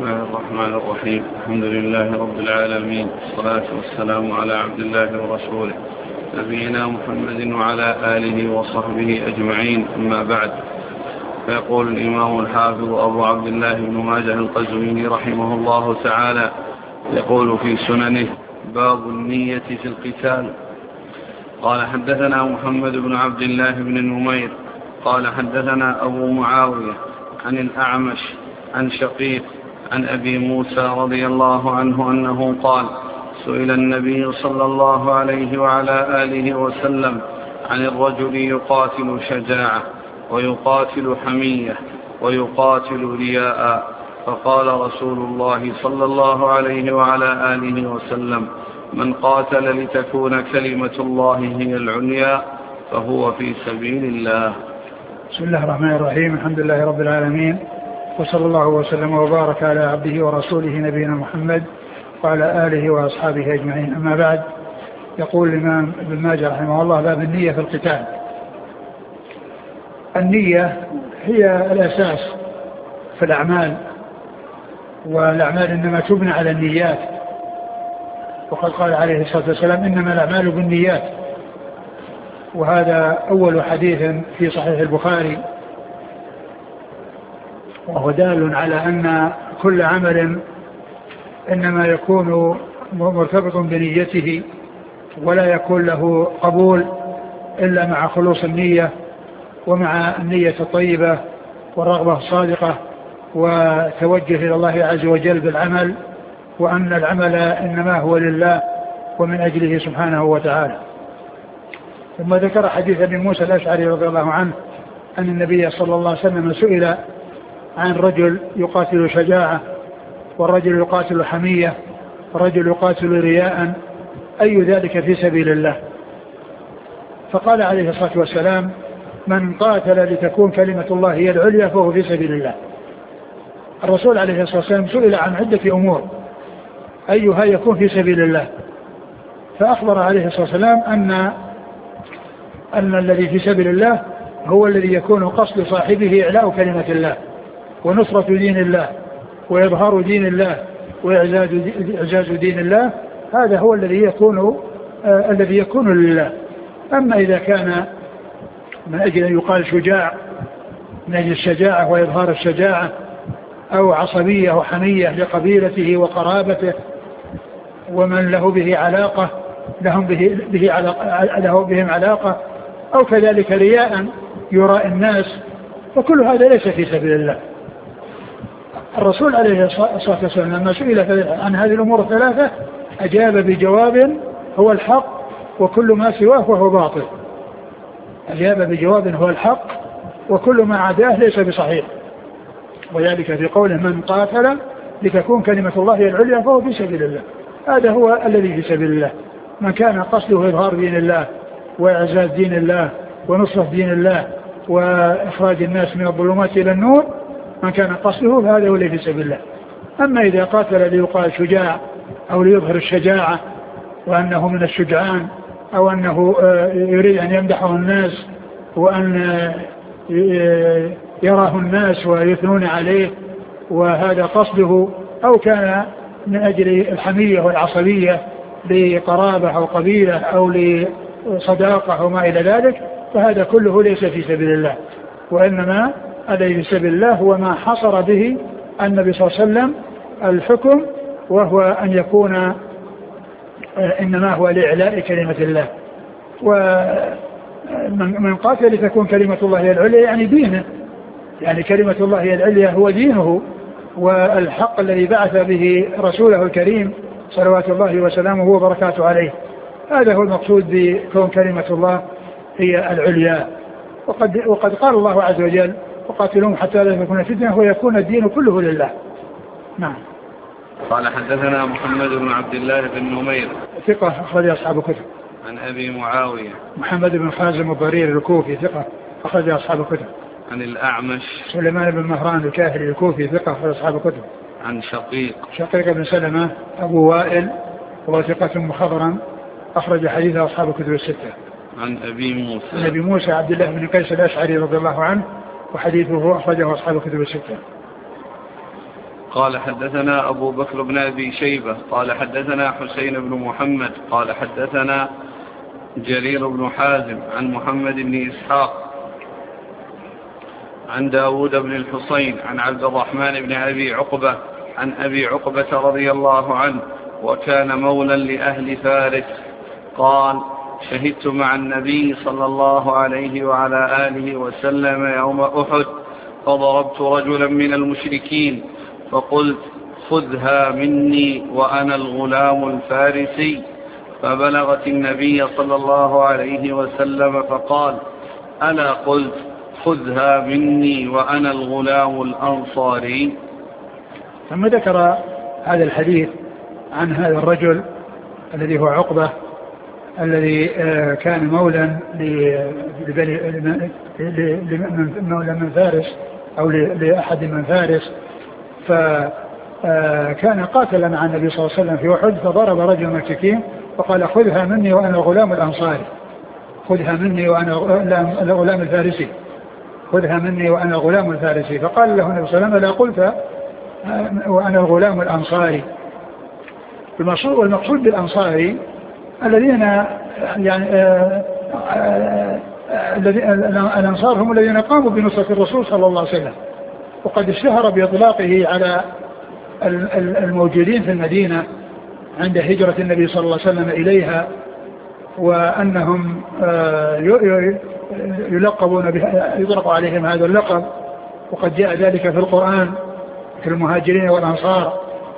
الله الرحمن الرحيم. الحمد لله رب العالمين، والصلاة والسلام على عبد الله ورسوله نبينا محمد وعلى آله وصحبه أجمعين، أما بعد. فيقول الإمام الحافظ أبو عبد الله بن ماجه القزويني رحمه الله تعالى، يقول في سننه: باب النية في القتال. قال: حدثنا محمد بن عبد الله بن نمير قال: حدثنا أبو معاوية عن الأعمش عن شقيق عن أبي موسى رضي الله عنه أنه قال: سئل النبي صلى الله عليه وعلى آله وسلم عن الرجل يقاتل شجاعة ويقاتل حمية ويقاتل رياء، فقال رسول الله صلى الله عليه وعلى آله وسلم: من قاتل لتكون كلمة الله هي العليا فهو في سبيل الله. بسم الله الرحمن الرحيم. الحمد لله رب العالمين، وصلى الله وسلم وبارك على عبده ورسوله نبينا محمد وعلى آله وأصحابه أجمعين، أما بعد. يقول الإمام ابن ماجه رحمه الله: باب النية في القتال. النية هي الأساس في الأعمال، والأعمال إنما تبنى على النيات، وقد قال عليه الصلاة والسلام: إنما الأعمال بالنيات. وهذا أول حديث في صحيح البخاري، وهو دال على أن كل عمل إنما يكون مرتبط بنيته، ولا يكون له قبول إلا مع خلوص النية، ومع النية الطيبة والرغبة الصادقة وتوجه إلى الله عز وجل بالعمل، وأن العمل إنما هو لله ومن أجله سبحانه وتعالى. ثم ذكر حديث ابن موسى الأشعري رضي الله عنه أن النبي صلى الله عليه وسلم سئل عن رجل يقاتل شجاعة، والرجل يقاتل حمية، والرجل يقاتل رياء، أي ذلك في سبيل الله؟ فقال عليه الصلاة والسلام: من قاتل لتكون كلمة الله هي العليا فهو في سبيل الله. الرسول عليه الصلاة والسلام سئل عن عدة أمور أيها يكون في سبيل الله، فأخبر عليه الصلاة والسلام أن الذي في سبيل الله هو الذي يكون قصد صاحبه إعلاء كلمة الله ونصرة دين الله وإظهار دين الله وإعزاز دين الله. هذا هو الذي يكون لله. أما إذا كان من أجل أن يقال شجاع، من أجل الشجاعة وإظهار الشجاعة، أو عصبية وحمية لقبيلته وقرابته ومن له به علاقة بهم علاقة، أو كذلك رياء يراء الناس، وكل هذا ليس في سبيل الله. الرسول عليه الصلاة والسلام لما سئل عن هذه الأمور الثلاثة أجاب بجواب هو الحق، وكل ما سواه فهو باطل. أجاب بجواب هو الحق، وكل ما عداه ليس بصحيح. وذلك في قوله: من قاتل لتكون كلمة الله هي العليا فهو في سبيل الله. هذا هو الذي في سبيل الله. من كان قصده إظهار دين الله وإعزاز دين الله ونصرة دين الله وإخراج الناس من الظلمات إلى النور، من كان قصده فهذا هو الذي في سبيل الله. أما إذا قاتل ليقال شجاع أو ليظهر الشجاعة وأنه من الشجعان، أو أنه يريد أن يمدحه الناس وأن يراه الناس ويثنون عليه وهذا قصده، أو كان من أجل الحمية والعصبية لقرابة أو قبيلة أو لصداقة أو ما إلى ذلك، فهذا كله ليس في سبيل الله. وإنما الذي في سبيل الله هو ما حصر به النبي صلى الله عليه وسلم الحكم، وهو أن يكون إنما هو لإعلاء كلمة الله. ومن قاتل لتكون كلمة الله هي العليا يعني دينه، يعني كلمة الله هي العليا هو دينه والحق الذي بعث به رسوله الكريم صلوات الله وسلامه وبركاته عليه. هذا هو المقصود بكون كلمة الله هي العليا. وقد قال الله عز وجل: وقاتلهم حتى لا تكون فتنة ويكون الدين كله لله. نعم. قال: حدثنا محمد بن عبد الله بن نمير ثقة أخرج أصحاب الكتب. عن أبي معاوية محمد بن خازم الضرير الكوفي ثقة أخرج أصحاب الكتب. عن الأعمش سليمان بن مهران الكاهلي الكوفي ثقة أخرج أصحاب الكتب. عن شقيق بن سلمة أبو وائل وهو ثقة مخضرا أخرج حديثه أصحاب الكتب الستة. عن أبي موسى عبد الله بن قيس الأشعري رضي الله عنه وحديثه أخرجه أصحاب الكتب الستة. قال حدثنا أبو بكر بن أبي شيبة قال حدثنا حسين بن محمد قال حدثنا جرير بن حازم عن محمد بن إسحاق عن داود بن الحصين عن عبد الرحمن بن أبي عقبة عن أبي عقبة رضي الله عنه وكان مولا لأهل فارس قال شهدت مع النبي صلى الله عليه وعلى آله وسلم يوم أحد فضربت رجلا من المشركين فقلت خذها مني وأنا الغلام الفارسي فبلغت النبي صلى الله عليه وسلم فقال ألا قلت خذها مني وأنا الغلام الأنصاري. ثم ذكر هذا الحديث عن هذا الرجل الذي هو عقبة الذي كان مولا من فارس أو لأحد من فارس، فكان قاتلا مع النبي صلى الله عليه وسلم في أحد فضرب رجل من المشركين فقال خذها مني وأنا الغلام الأنصاري، خذها مني وأنا الغلام الفارسي، خذها مني وأنا الغلام الفارسي. فقال له النبي صلى الله عليه وسلم لا قلت وأنا الغلام الأنصاري. والمقصود بالأنصاري الذين يعني الأنصار هم الذين قاموا بنصرة الرسول صلى الله عليه وسلم، وقد اشتهر بإطلاقه على الموجودين في المدينة عند هجرة النبي صلى الله عليه وسلم إليها، وأنهم يلقبون يطلق عليهم هذا اللقب، وقد جاء ذلك في القرآن في المهاجرين والأنصار.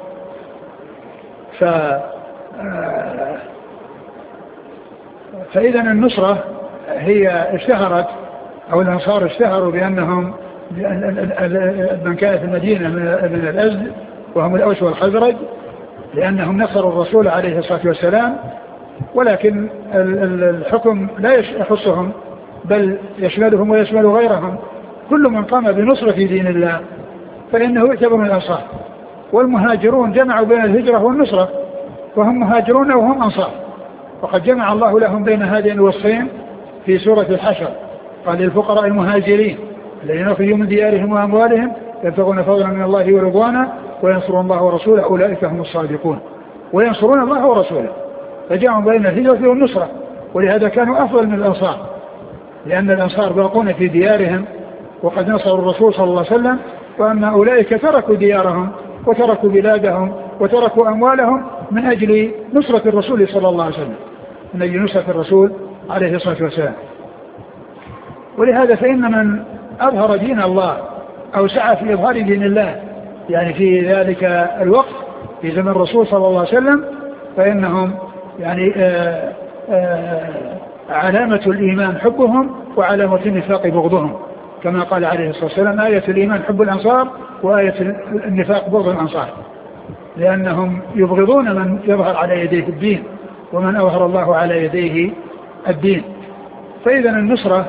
فإذا النصرة هي اشتهرت أو الأنصار اشتهروا بأنهم من كان في المدينة من الأزد وهم الأوس والخزرج، لأنهم نصروا الرسول عليه الصلاة والسلام، ولكن الحكم لا يخصهم بل يشملهم ويشمل غيرهم. كل من قام بنصرة دين الله فإنه يعتبر من الأنصار. والمهاجرون جمعوا بين الهجرة والنصرة، وهم مهاجرون وهم أنصار، وقد جمع الله لهم بين هذين الوصفين في سورة الحشر، قال للفقراء المهاجرين الذين أخرجوا من ديارهم وأموالهم يبتغون فضلا من الله ورضوانا وينصرون الله ورسوله أولئك هم الصادقون. وينصرون الله ورسوله، فجمعوا بين الهجرة والنصرة، ولهذا كانوا أفضل من الأنصار، لأن الأنصار باقون في ديارهم وقد نصروا الرسول صلى الله عليه وسلم، وأما أولئك تركوا ديارهم وتركوا بلادهم وتركوا أموالهم من أجل نصرة الرسول صلى الله عليه وسلم، من أجل نصرة الرسول عليه الصلاة والسلام. ولهذا فإن من أظهر دين الله أو سعى في إظهار دين الله يعني في ذلك الوقت في زمن الرسول صلى الله عليه وسلم فإنهم يعني علامة الإيمان حبهم وعلامة النفاق بغضهم، كما قال عليه الصلاة والسلام آية الإيمان حب الأنصار وآية النفاق بغض الأنصار، لأنهم يبغضون من يظهر على يديه الدين ومن أظهر الله على يديه الدين. فإذا النصرة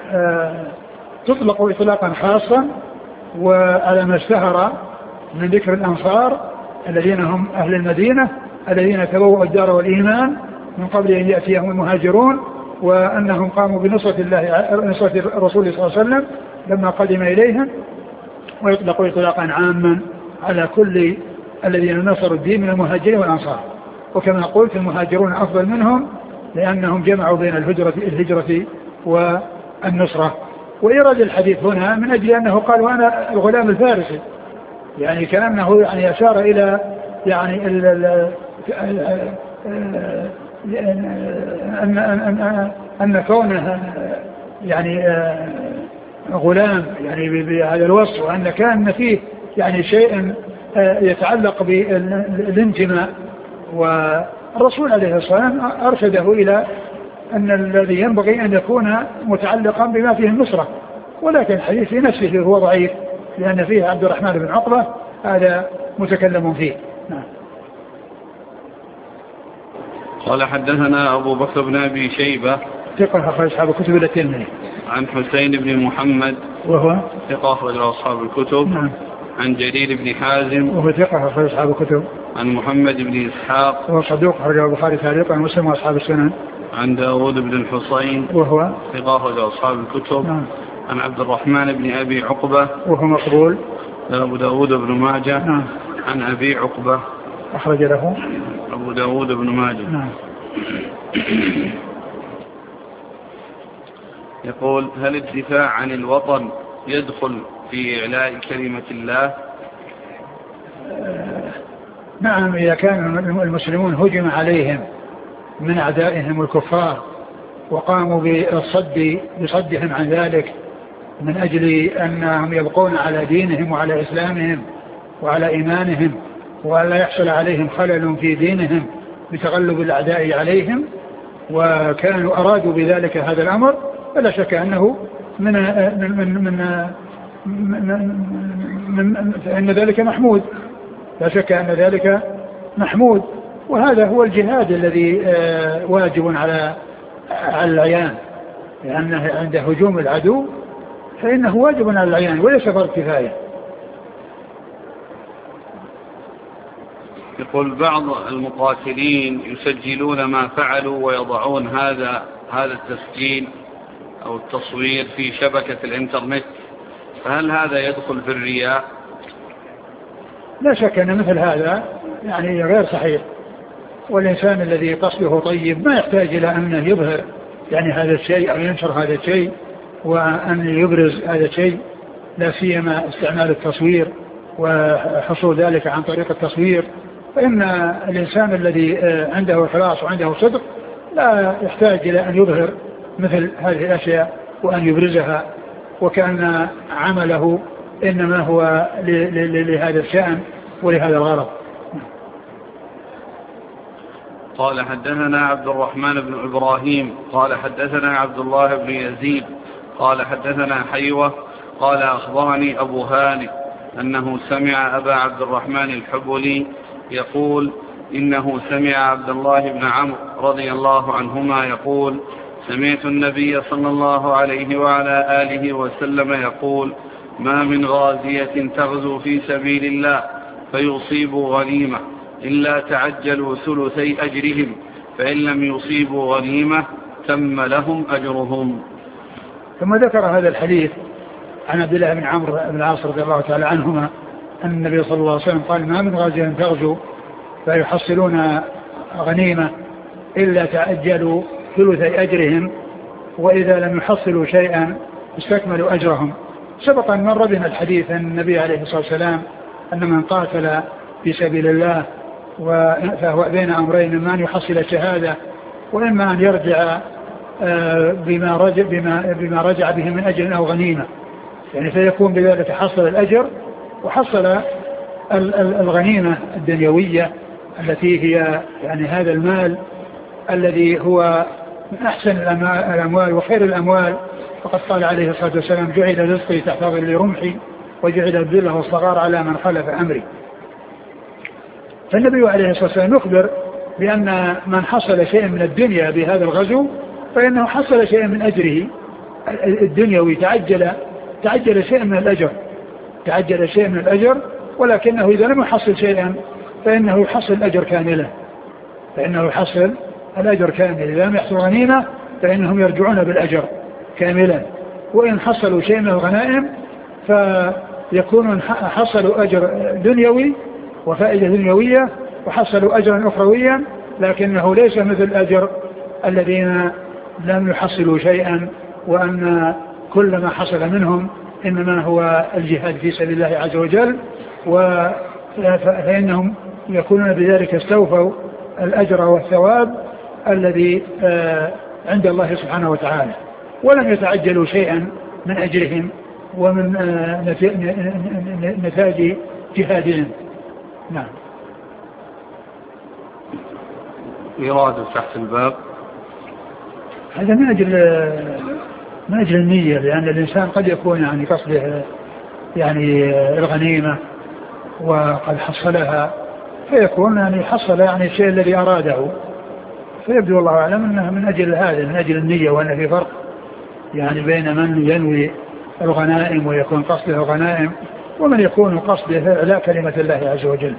تطلق إطلاقا خاصا وعلى ما اشتهر من ذكر الأنصار الذين هم أهل المدينة الذين تبوأوا الدار والإيمان من قبل أن يأتيهم المهاجرون، وأنهم قاموا بنصرة نصرة الرسول صلى الله عليه وسلم لما قدم إليهم، ويطلق إطلاقا عاما على كل الذين نصروا الدين من المهاجرين والأنصار. وكما قلت المهاجرون أفضل منهم لأنهم جمعوا بين الهجرة والنصرة. وإيراد الحديث هنا من أجل أنه قال وأنا الغلام الفارسي، يعني كأنه يعني أشار إلى يعني أن كونه يعني غلام يعني بهذا الوصف، وأن كان فيه يعني شيء يتعلق بالانتماء. والرسول عليه الصلاة والسلام أرشده إلى أن الذي ينبغي أن يكون متعلقا بما فيه النصرة، ولكن الحديث في نفسه هو ضعيف لأن فيه عبد الرحمن بن عقبة هذا متكلم فيه. نعم. قال حدثنا أبو بكر بن أبي شيبة ثقة أخرج أصحاب الكتب إلى الترمذي. عن حسين بن محمد وهو ثقة أخرج أصحاب الكتب. نعم. عن جرير بن حازم وهو ثقة أخرج أصحاب الكتب. عن محمد بن إسحاق وهو صدوق أخرج البخاري تعليقا ومسلم وأصحاب السنن. عن داود بن الحصين وهو ثقة أخرج أصحاب الكتب. نعم. عن عبد الرحمن بن أبي عقبة وهو مقبول. أبو داود بن ماجه. نعم. عن أبي عقبة. أخرج له أبو داود بن ماجه. نعم. يقول: هل الدفاع عن الوطن يدخل في إعلاء كلمة الله؟ نعم، إذا كان المسلمون هجم عليهم من أعدائهم الكفار وقاموا بصدهم عن ذلك من أجل أنهم يبقون على دينهم وعلى إسلامهم وعلى إيمانهم ولا يحصل عليهم خلل في دينهم بتغلب الأعداء عليهم، وكانوا أرادوا بذلك هذا الأمر، فلا شك أنه فإن ذلك محمود، لا شك أن ذلك محمود. وهذا هو الجهاد الذي واجب على العيان، لأنه عند هجوم العدو فإنه واجب على العيان وليس فرض كفاية. يقول: بعض المقاتلين يسجلون ما فعلوا ويضعون هذا التسجيل أو التصوير في شبكة الإنترنت، فهل هذا يدخل في الرياء؟ لا شك أن مثل هذا يعني غير صحيح، والإنسان الذي قصده طيب ما يحتاج إلى أن يظهر يعني هذا الشيء أو ينشر هذا الشيء وأن يبرز هذا الشيء، لا سيما استعمال التصوير وحصول ذلك عن طريق التصوير. فإن الإنسان الذي عنده إخلاص وعنده صدق لا يحتاج إلى أن يظهر مثل هذه الأشياء وأن يبرزها، وكأن عمله إنما هو لهذا الشأن ولهذا الغرض. قال: حدثنا عبد الرحمن بن إبراهيم قال حدثنا عبد الله بن يزيد قال حدثنا حيوة قال: أخبرني أبو هانئ أنه سمع أبا عبد الرحمن الحبلي يقول: إنه سمع عبد الله بن عمرو رضي الله عنهما يقول: سمعت النبي صلى الله عليه وعلى آله وسلم يقول: ما من غازية تغزو في سبيل الله فيصيبوا غنيمة إلا تعجلوا ثلثي أجرهم، فإن لم يصيبوا غنيمة تم لهم أجرهم. ثم ذكر هذا الحديث عن عبد الله بن عمرو بن العاص رضي الله تعالى عنهما أن النبي صلى الله عليه وسلم قال: ما من غازية تغزو فيحصلون غنيمة إلا تعجلوا ثلثي أجرهم، وإذا لم يحصلوا شيئا استكملوا أجرهم. سبق أن مر بنا الحديث أن النبي عليه الصلاة والسلام أن من قاتل في سبيل الله فهو بين أمرين: إما أن يحصل الشهادة وإما أن يرجع بما رجع به من أجل أو غنيمة، يعني فيكون بذلك حصل الأجر وحصل الغنيمة الدنيوية التي هي يعني هذا المال الذي هو من أحسن الأموال وخير الأموال. فقد قال عليه الصلاة والسلام: جعل رزقي تحت ظل رمحي وجعل الذل والصغار على من خلف أمري. فالنبي عليه الصلاة والسلام يخبر بأن من حصل شيء من الدنيا بهذا الغزو فإنه حصل شيء من أجره الدنيوي، تعجل شيء من الأجر، ولكنه إذا لم يحصل شيئا فإنه يحصل الأجر كاملا، إذا لم يحصل غنيمة فإنهم يرجعون بالأجر كاملا، وإن حصلوا شيء من الغنائم فيكونون حصلوا أجر دنيوي وفائدة دنيوية وحصلوا أجرا أخرويا، لكنه ليس مثل الأجر الذين لم يحصلوا شيئا وأن كل ما حصل منهم إنما هو الجهاد في سبيل الله عز وجل، فإنهم يكونون بذلك استوفوا الأجر والثواب الذي عند الله سبحانه وتعالى، ولم يتعجلوا شيئا من أجرهم ومن نتاج جهادهم. نعم. إرادة تحت الباب هذا من أجل النية، لأن الإنسان قد يكون يعني قصده يعني الغنيمة وقد حصلها، فيكون يعني حصل يعني الشيء الذي أراده، فيبدو الله أعلم أنه من أجل هذا، من أجل النية، وأن في فرق يعني بين من ينوي الغنائم ويكون قصده الغنائم ومن يكون قصده إعلاء كلمة الله عز وجل.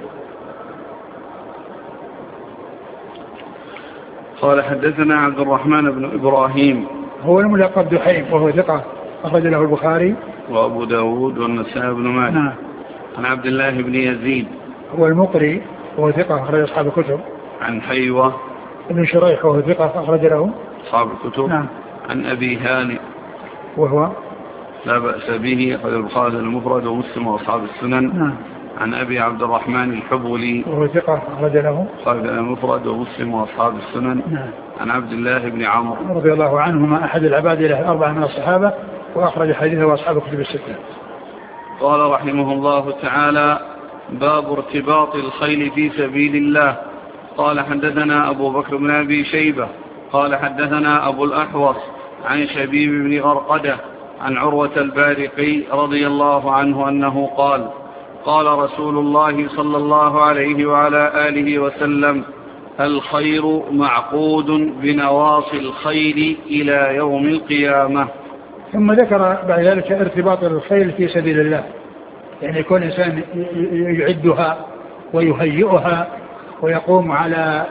قال: حدثنا عبد الرحمن بن إبراهيم هو الملقب دحيم وهو ثقة أخرج له البخاري وأبو داود والنسائي بن ماجه. نعم. عن عبد الله بن يزيد هو المقري وهو ثقة أخرج أصحاب الكتب. عن حيوة ابن شريح وهو ثقة أخرج له أصحاب الكتب. نعم. عن أبي هانئ وهو لا بأس به أخرج البخاري المفرد ومسلم وأصحاب السنن. نعم. عن أبي عبد الرحمن الحبولي وهو ثقة أخرج له البخاري المفرد ومسلم وأصحاب السنن. نعم. عن عبد الله بن عمرو رضي الله عنهما أحد العباد له الأربعة من الصحابة وأخرج حديثه وأصحاب الكتب الستة. قال رحمه الله تعالى: باب ارتباط الخيل في سبيل الله. قال حدثنا أبو بكر بن أبي شيبة قال حدثنا أبو الأحوص عن شبيب بن غرقدة عن عروة البارقي رضي الله عنه أنه قال: قال رسول الله صلى الله عليه وعلى آله وسلم: الخير معقود بنواصي الخيل إلى يوم القيامة. ثم ذكر بعد ذلك ارتباط الخيل في سبيل الله، يعني يكون إنسان يعدها ويهيئها ويقوم على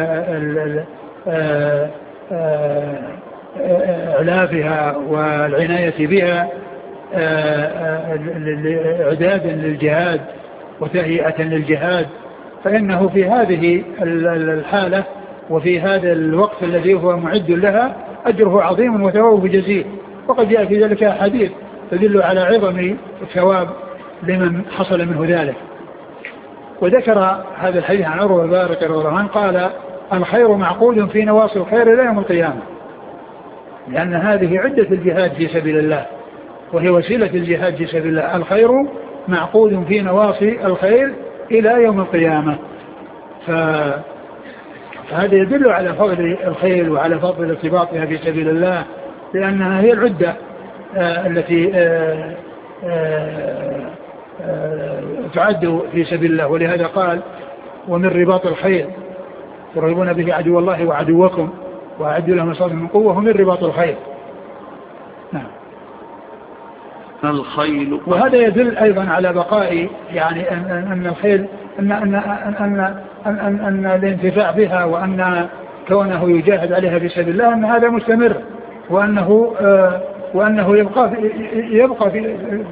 إعلافها والعناية بها إعدادا للجهاد وتهيئة للجهاد، فإنه في هذه الحالة وفي هذا الوقت الذي هو معد لها أجره عظيم وثوابه جزيل. وقد جاء في ذلك حديث تدل على عظم الثواب لمن حصل منه ذلك. وذكر هذا الحديث عن عروة البارقي رضي الله عنه قال: الخير معقود في نواصي الخير إلى يوم القيامة، لأن هذه عدة الجهاد في سبيل الله وهي وسيلة الجهاد في سبيل الله. الخير معقود في نواصي الخير إلى يوم القيامة. فهذا يدل على فضل الخيل وعلى فضل ارتباطها في سبيل الله، لأنها هي العدة التي تعد في سبيل الله. ولهذا قال: ومن رباط الخيل ترهبون به عدو الله وعدوكم وأعدوا لهم مصادر من قوة ومن رباط الخيل. نعم. الخيل. وهذا يدل أيضا على بقاء يعني أن الخيل أن الانتفاع بها وأن كونه يجاهد عليها في سبيل الله أن هذا مستمر، وأنه يبقى في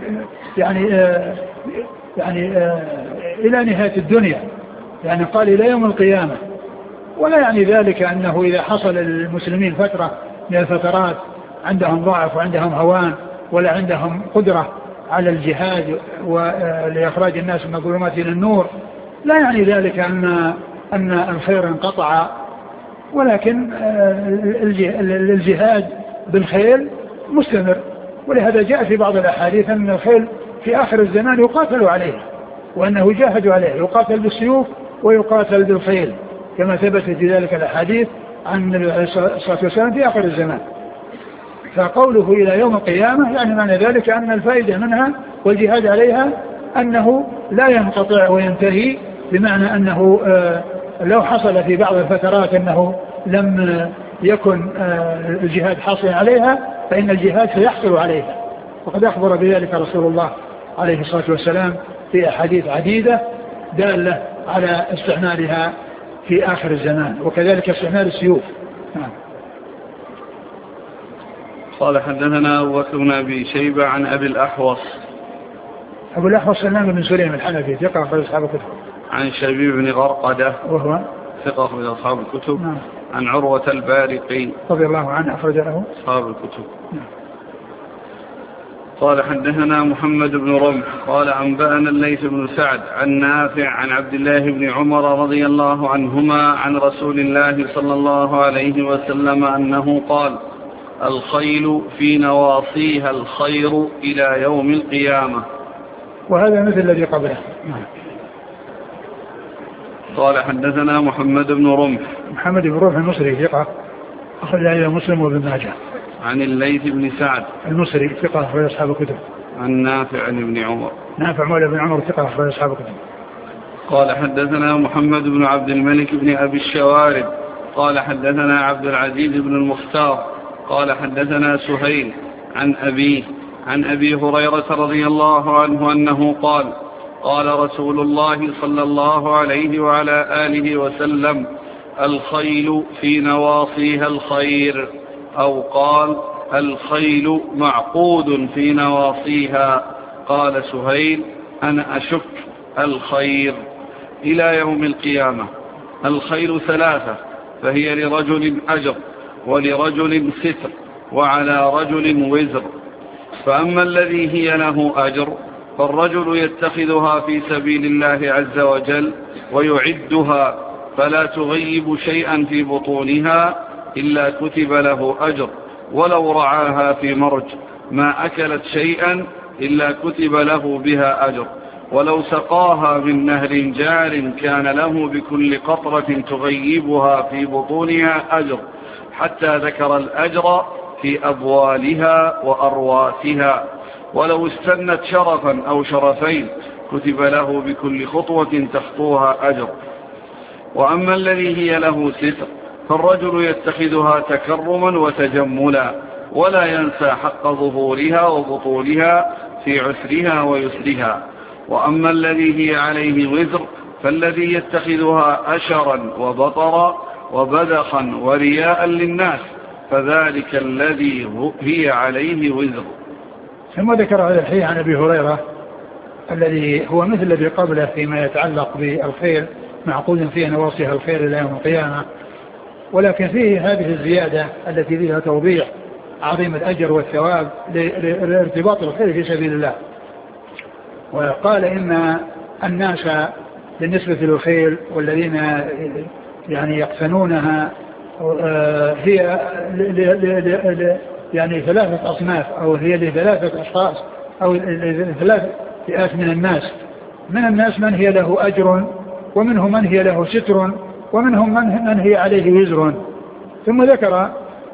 يعني إلى نهاية الدنيا، يعني قال إلى يوم القيامة. ولا يعني ذلك أنه إذا حصل للمسلمين فترة من الفترات عندهم ضعف وعندهم هوان ولا عندهم قدرة على الجهاد ولإخراج الناس من الظلمات إلى النور، لا يعني ذلك أن الخير انقطع، ولكن الجهاد بالخيل مستمر. ولهذا جاء في بعض الأحاديث أن الخيل في آخر الزمان يقاتل عليه، وأنه يجاهد عليه، يقاتل بالسيوف ويقاتل بالخيل، كما ثبت في ذلك الأحاديث عن النبي عليه الصلاة والسلام في آخر الزمان. فقوله إلى يوم القيامة يعني معنى ذلك أن الفائدة منها والجهاد عليها أنه لا ينقطع وينتهي، بمعنى أنه لو حصل في بعض الفترات أنه لم يكن الجهاد حاصل عليها فإن الجهاد سيحصل عليها. وقد أخبر بذلك رسول الله عليه الصلاة والسلام في أحاديث عديدة دالة على استعمالها في آخر الزمان، وكذلك استعمال السيوف. قال حدثنا أبو بكر بن أبي شيبة عن أبي الأحوص. أبو الأحوص سلام بن سليم الحنفي ثقة أخرج أصحاب الكتب. عن شبيب بن غرقدة وهو ثقة أخرج أصحاب الكتب. عن عروة البارقي رضي الله عنه أخرج له أصحاب الكتب. قال حدثنا محمد بن رمح قال أنبأنا الليث بن سعد عن نافع عن عبد الله بن عمر رضي الله عنهما عن رسول الله صلى الله عليه وسلم أنه قال: الخيل في نواصيها الخير إلى يوم القيامة. وهذا مثل الذي قبله. قال حدثنا محمد بن رمح. محمد بن رمح المصري ثقة أخرج له مسلم وابن ماجه. عن الليث بن سعد المصري ثقة أخرج أصحاب الكتب. عن نافع بن عمر. نافع مولى بن عمر ثقة أخرج أصحاب الكتب. قال حدثنا محمد بن عبد الملك بن أبي الشوارب قال حدثنا عبد العزيز بن المختار قال حدثنا سهيل عن أبي هريرة رضي الله عنه أنه قال: قال رسول الله صلى الله عليه وعلى آله وسلم: الخيل في نواصيها الخير، أو قال: الخيل معقود في نواصيها. قال سهيل: أنا أشك الخير إلى يوم القيامة. الخير ثلاثة، فهي لرجل أجر ولرجل ستر وعلى رجل وزر. فأما الذي هي له أجر فالرجل يتخذها في سبيل الله عز وجل ويعدها فلا تغيب شيئا في بطونها إلا كتب له أجر، ولو رعاها في مرج ما أكلت شيئا إلا كتب له بها أجر، ولو سقاها من نهر جار كان له بكل قطرة تغيبها في بطونها أجر، حتى ذكر الأجر في أبوالها وأرواسها. ولو استنت شرفا أو شرفين كتب له بكل خطوة تخطوها أجر. وأما الذي هي له ستر فالرجل يتخذها تكرما وتجملا ولا ينسى حق ظهورها وبطولها في عسرها ويسرها. وأما الذي هي عليه وزر فالذي يتخذها أشرا وبطرا وبذخا ورياء للناس فذلك الذي هي عليه وزر. ثم ذكر هذا الحديث عن أبي هريرة الذي هو مثل الذي قبله فيما يتعلق بالخير معقود فيه نواصيها الخير إلى يوم القيامة، ولكن فيه هذه الزيادة التي فيها توضيح عظيم الأجر والثواب لارتباط الخير في سبيل الله. وقال إن الناس بالنسبة للخيل والذين يعني يقتنونها هي يعني ثلاثة أصناف، أو هي لثلاثة أشخاص أو لثلاثة فئات من الناس. من الناس من هي له أجر، ومنهم من هي له ستر، ومنهم من هي عليه وزر. ثم ذكر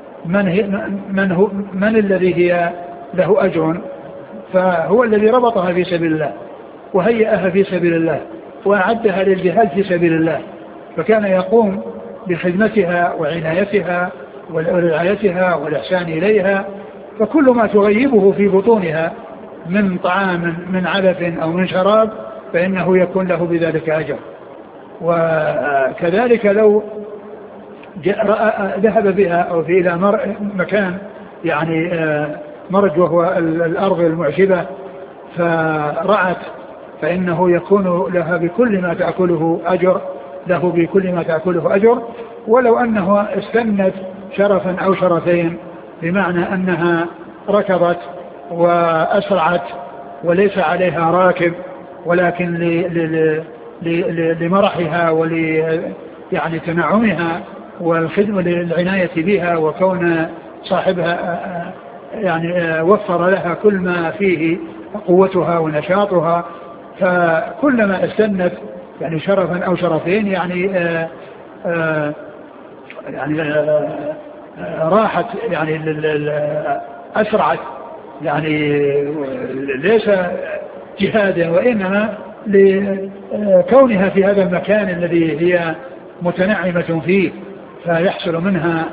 من الذي هي له أجر، فهو الذي ربطها في سبيل الله وهيئها في سبيل الله وأعدها للجهاد في سبيل الله، فكان يقوم بخدمتها وعنايتها ورعايتها والإحسان إليها. فكل ما تغيبه في بطونها من طعام من علف أو من شراب فإنه يكون له بذلك أجر. وكذلك لو ذهب بها أو في إلى مكان يعني مرج وهو الأرض المعشبة فرعت فإنه يكون لها بكل ما تأكله أجر، له بكل ما تأكله أجر. ولو أنه استنت شرفا أو شرفين بمعنى أنها ركضت وأسرعت وليس عليها راكب ولكن لمرحها يعني تنعمها والخدمة للعناية بها، وكون صاحبها يعني وفر لها كل ما فيه قوتها ونشاطها، فكلما استنت يعني شرفا أو شرفين يعني راحت يعني أسرعت يعني ليس جهادا وإنما لكونها في هذا المكان الذي هي متنعمة فيه فيحصل منها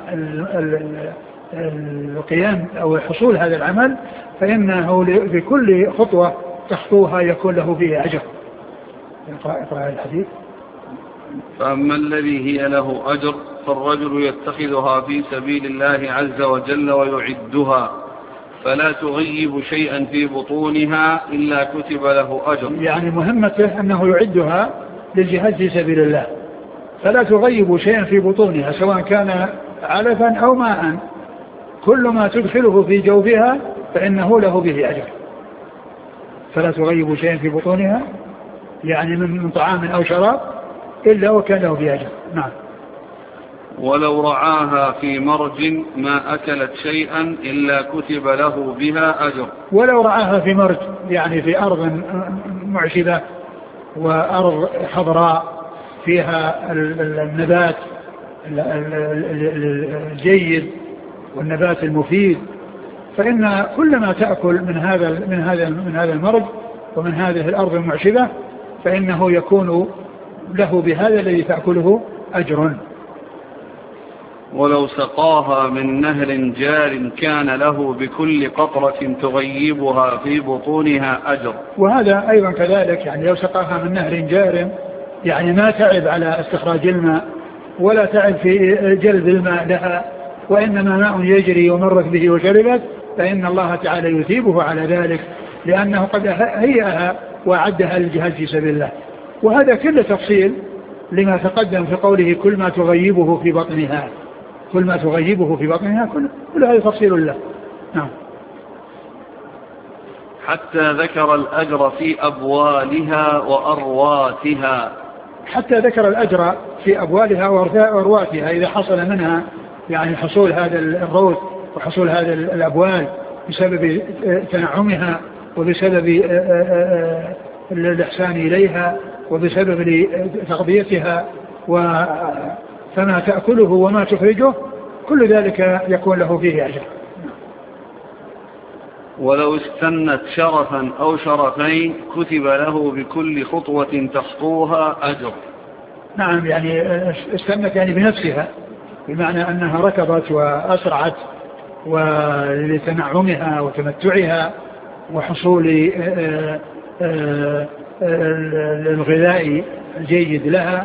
القيام أو حصول هذا العمل، فإنه بكل خطوة تخطوها يكون له فيه أجر. اقرأ الحديث. فأما الذي هي له أجر فالرجل يتخذها في سبيل الله عز وجل ويعدها فلا تغيب شيئا في بطونها إلا كتب له أجر. يعني مهمته أنه يعدها للجهاد في سبيل الله فلا تغيب شيئا في بطونها سواء كان علفا أو ماء، كل ما تدخله في جوفها فإنه له به أجر. فلا تغيب شيئا في بطونها يعني من طعام أو شراب إلا وكان له به أجر. نعم. ولو رعاها في مرج ما أكلت شيئا إلا كتب له بها أجر. ولو رعاها في مرج يعني في أرض معشبة وأرض خضراء فيها النبات الجيد والنبات المفيد، فإن كل ما تأكل من هذا المرج ومن هذه الأرض المعشبة فإنه يكون له بهذا الذي تأكله أجر. ولو سقاها من نهر جار كان له بكل قطرة تغيبها في بطونها أجر. وهذا أيضا كذلك، يعني لو سقاها من نهر جار يعني ما تعب على استخراج الماء ولا تعب في جلب الماء لها، وإنما ماء يجري ومرت به وشربت، فإن الله تعالى يثيبه على ذلك لأنه قد هيئها وأعدها للجهاد في سبيل الله. وهذا كله تفصيل لما تقدم في قوله كل ما تغيبه في بطنها، كل ما تغيبه في بطنها، كل هذا تفصيل له. نعم. حتى ذكر الأجر في أبوالها وأرواتها. حتى ذكر الأجر في أبوالها وأرواتها إذا حصل منها يعني حصول هذا الروث وحصول هذا الأبوال بسبب تنعمها وبسبب الإحسان إليها وبسبب تغذيتها فما تأكله وما تخرجه كل ذلك يكون له فيه أجر. ولو استنت شرفا أو شرفين كتب له بكل خطوة تخطوها أجر. نعم، يعني استنت يعني بنفسها، بمعنى أنها ركضت وأسرعت ولتنعمها وتمتعها وحصول الغذاء الجيد لها،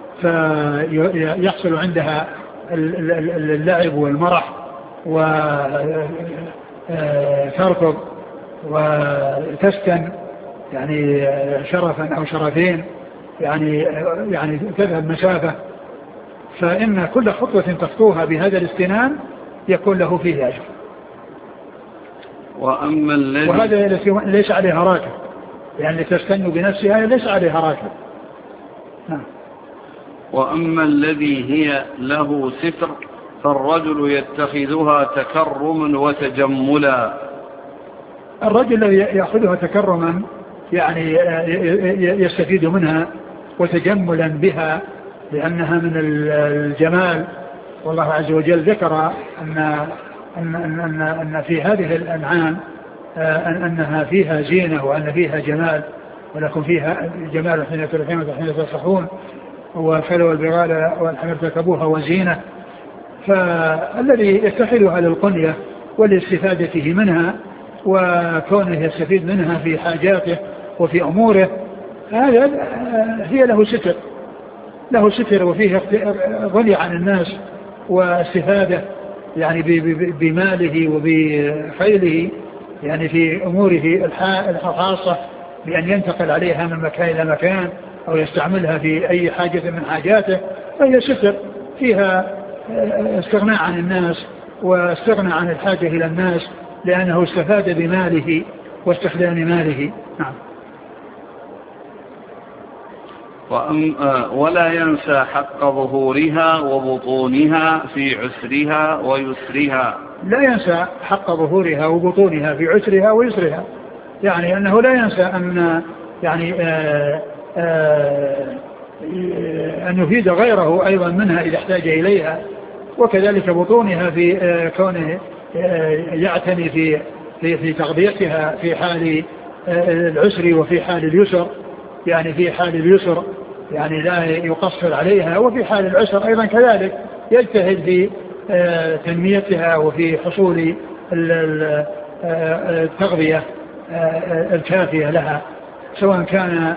فيحصل عندها اللعب والمرح وتركض وتسكن يعني شرفا أو شرفين، يعني تذهب مسافة، فإن كل خطوة تخطوها بهذا الاستنان يكون له فيه أجر. وهذا ليس عليها راكب، يعني تستن بنفسها ليس عليها راكب. وأما الذي هي له ستر فالرجل يتخذها تكرما وتجملا. الرجل الذي يأخذها تكرما يعني يستفيد منها وتجملا بها لأنها من الجمال. والله عز وجل ذكر أن في هذه الأنعام أنها فيها زينة وأن فيها جمال، ولكم فيها جمال حين ترحمون وحين تصحون وفلوا البغال والحمر تركبوها وزينة. فالذي يتخذها للقنية والاستفادته منها وكونه يستفيد منها في حاجاته وفي أموره، هذا هي له ستر وفيه غني عن الناس واستفادة يعني بماله وبخيله، يعني في أموره الخاصة بأن ينتقل عليها من مكان إلى مكان أو يستعملها في أي حاجة من حاجاته، فهي ستر فيها استغناء عن الناس واستغنى عن الحاجة إلى الناس لأنه استفاد بماله واستخدام ماله. نعم. ولا ينسى حق ظهورها وبطونها في عسرها ويسرها. لا ينسى حق ظهورها وبطونها في عسرها ويسرها، يعني أنه لا ينسى أن يعني أن يفيد غيره أيضا منها إذا احتاج إليها، وكذلك بطونها في كونه يعتني في تغذيتها في حال العسر وفي حال اليسر، يعني في حال اليسر يعني لا يقصر عليها، وفي حال العسر أيضا كذلك يجتهد في تنميتها وفي حصول التغذية الكافية لها، سواء كان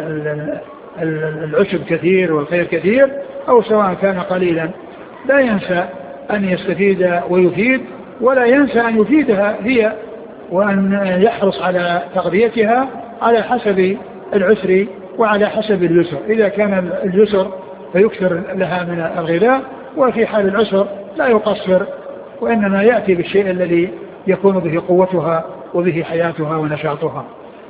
العشب كثير والخير كثير أو سواء كان قليلا. لا ينسى أن يستفيد ويفيد، ولا ينسى أن يفيدها هي وأن يحرص على تغذيتها على حسب العسر وعلى حسب اليسر. إذا كان اليسر فيكثر لها من الغذاء، وفي حال العسر لا يقصر، وإنما يأتي بالشيء الذي يكون به قوتها وبه حياتها ونشاطها.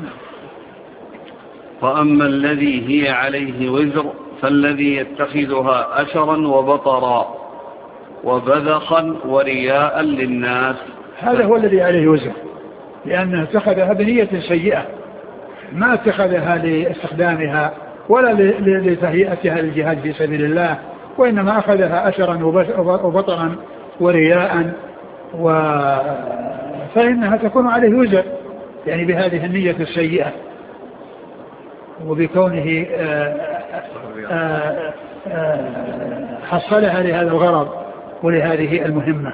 وأما الذي هي عليه وزر فالذي يتخذها أشرا وبطرا وبذخا ورياء للناس. هذا هو الذي عليه وزر، لأنه اتخذها بنية سيئة، ما اتخذها لاستخدامها ولا لتهيئتها للجهاد في سبيل الله، وإنما أخذها أشرا وبطرا ورياء، فإنها تكون عليه وزر يعني بهذه النية السيئة وبكونه حصلها لهذا الغرض ولهذه المهمة.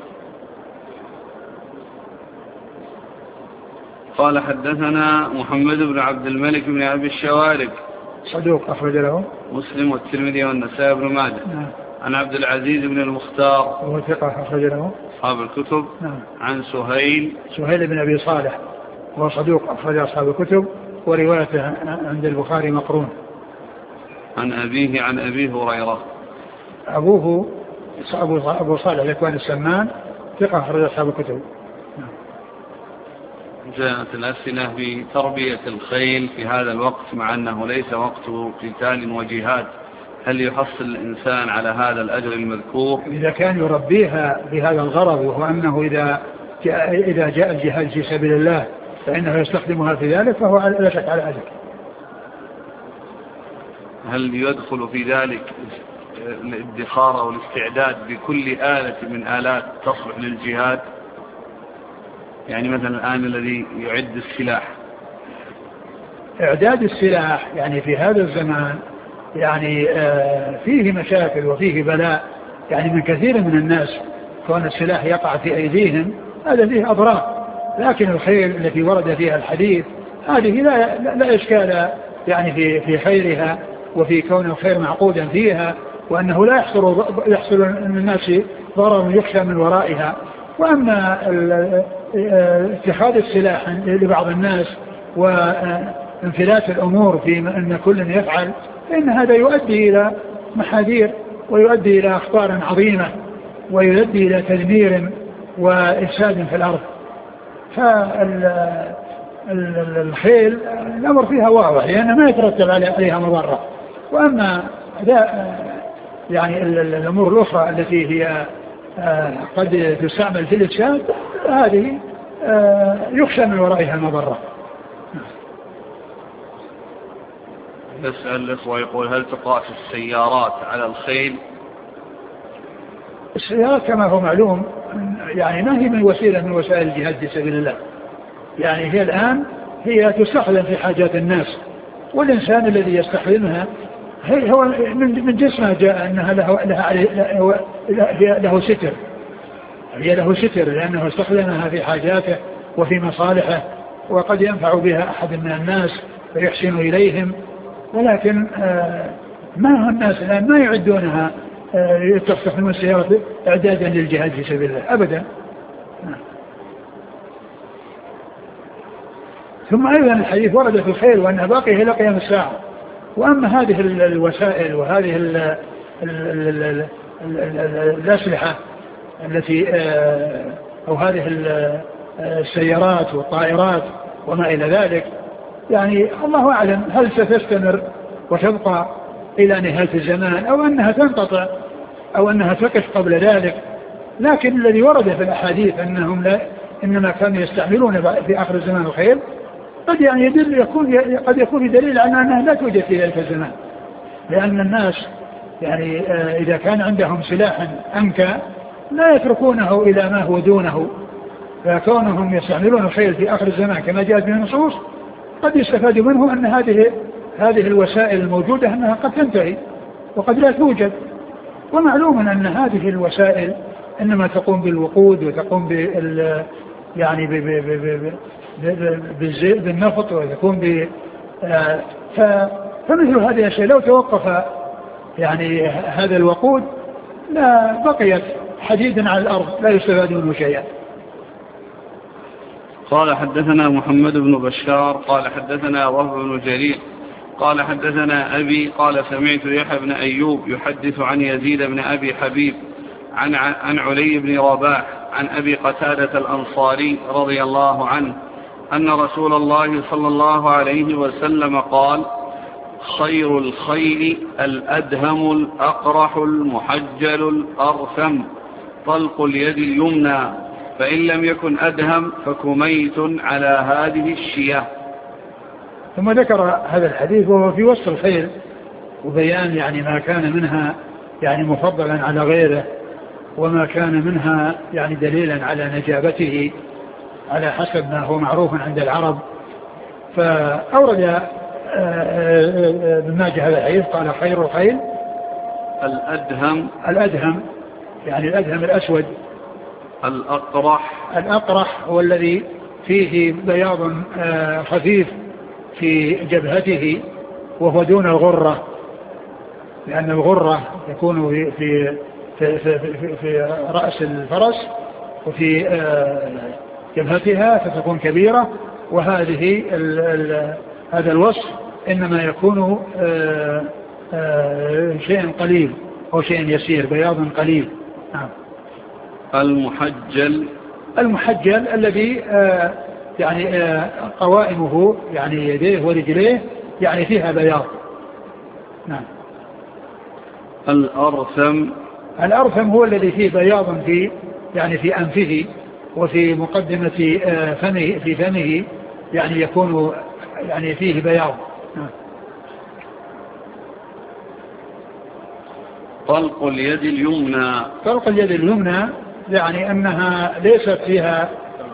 قال حدثنا محمد بن عبد الملك بن أبي الشوارب صدوق أخرج له مسلم والترمذي والنسائي بن ماجه. عن عبد العزيز بن المختار وهو ثقة أخرج له أصحاب الكتب. عن سهيل بن أبي صالح وهو صدوق أخرج أصحاب الكتب. وروايته عند البخاري مقرون. عن أبيه عن أبي هريرة. أبوه أبو صالح ذكوان السمان ثقة أخرج أصحاب الكتب. جاءت الأسئلة بتربية الخيل في هذا الوقت مع أنه ليس وقت قتال وجهاد، هل يحصل الإنسان على هذا الأجر المذكور؟ إذا كان يربيها بهذا الغرض، وهو أنه إذا جاء الجهاد في سبيل الله فإنه يستخدمها في ذلك، فهو لا شك على ذلك. هل يدخل في ذلك الادخار أو الاستعداد بكل آلة من آلات تصلح للجهاد؟ يعني مثلا الآن الذي يعد السلاح، إعداد السلاح يعني في هذا الزمان يعني فيه مشاكل وفيه بلاء، يعني من كثير من الناس كون السلاح يقع في أيديهم هذا فيه أضرار، لكن الخيل التي ورد فيها الحديث هذه لا إشكال يعني في خيرها وفي كون الخير معقودا فيها، وأنه لا يحصل للناس ضرر يخشى من ورائها. وأما اتخاذ السلاح لبعض الناس وانفلات الأمور في أن كل يفعل، فإن هذا يؤدي إلى محاذير ويؤدي إلى أخطار عظيمة ويؤدي إلى تدمير وإفساد في الأرض. فالخيل الأمر فيها واضح لأنه ما يترتب عليها مضرة. وأما يعني الأمور الأخرى التي هي قد تستعمل في الإفساد هذه يخشى من ورائها المضرة. يسأل الإخوة يقول هل تقاس السيارات على الخيل؟ السيارات كما هو معلوم يعني ما هي من وسيلة من وسائل الجهاد في سبيل الله، يعني هي الآن هي تستخدم في حاجات الناس، والإنسان الذي يستخدمها هو من جسمه جاء أنها له ستر، هي له ستر لأنه استخدمها في حاجاته وفي مصالحه، وقد ينفع بها أحد من الناس ويحسن إليهم، ولكن ما هو الناس الآن ما يعدونها يستخدمون السيارة إعدادا للجهاد في سبيل الله أبدا. ثم أيضا الحديث ورد في الخير وأنها باقية إلى قيام الساعة. وأما هذه الوسائل وهذه الأسلحة التي أو هذه السيارات والطائرات وما إلى ذلك، يعني الله أعلم هل ستستمر وتبقى إلى نهاية الزمان أو أنها تنقطع أو أنها تقف قبل ذلك. لكن الذي ورد في الأحاديث أنهم إنما كانوا يستعملون في آخر الزمان الخيل قد يعني قد يكون دليل على أنها لا توجد في ذلك الزمان، لأن الناس يعني إذا كان عندهم سلاحا أنكى لا يتركونه إلى ما هو دونه، فكونهم يستعملون الخيل في آخر الزمان كما جاءت به النصوص قد يستفاد منه أن هذه الوسائل الموجودة أنها قد تنتهي وقد لا توجد. ومعلوم أن هذه الوسائل إنما تقوم بالوقود وتقوم يعني بالنفط ويكون فمثل هذه الأشياء لو توقف يعني هذا الوقود لا بقيت حديدا على الأرض لا يستفاد منه شيئا. قال حدثنا محمد بن بشار قال حدثنا وهب بن جرير قال حدثنا أبي قال سمعت يحيى بن أيوب يحدث عن يزيد بن أبي حبيب عن علي بن رباح عن أبي قتادة الأنصاري رضي الله عنه أن رسول الله صلى الله عليه وسلم قال خير الخيل الأدهم الأقرح المحجل الأرثم طلق اليد اليمنى فإن لم يكن أدهم فكميت على هذه الشياه. ثم ذكر هذا الحديث وهو في وصف الخيل وبيان يعني ما كان منها يعني مفضلا على غيره وما كان منها يعني دليلا على نجابته على حسب ما هو معروف عند العرب. فأورد ابن ماجه هذا الحديث قال خير الخيل الأدهم يعني الأدهم الأسود الأقرح هو الذي فيه بياض خفيف في جبهته وهو دون الغرة، لأن الغرة يكون في رأس الفرس وفي جبهتها فتكون كبيرة، وهذه هذا الوصف إنما يكون شيء قليل أو شيء يسير، بياض قليل. نعم. المحجل الذي يعني قوائمه يعني يديه ورجليه يعني فيها بياض. نعم. الأرثم هو الذي فيه بياض في يعني في أنفه وفي مقدمة فمه، في فمه يعني يكون يعني فيه بياض. نعم. طلق اليد اليمنى يعني أنها ليست فيها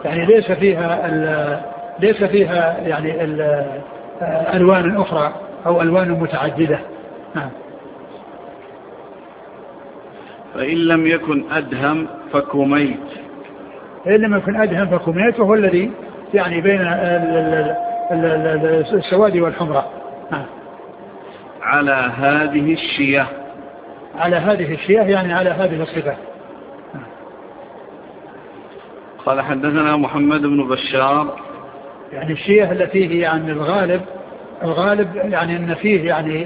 يعني ألوان أخرى أو ألوان متعددة. نعم. فإن لم يكن أدهم فكميت، وهو الذي يعني بين السواد والحمرة. نعم. على هذه الشياه يعني على هذه الصفة. قال حدثنا محمد بن بشار. يعني الشياه التي هي يعني الغالب يعني أن فيه يعني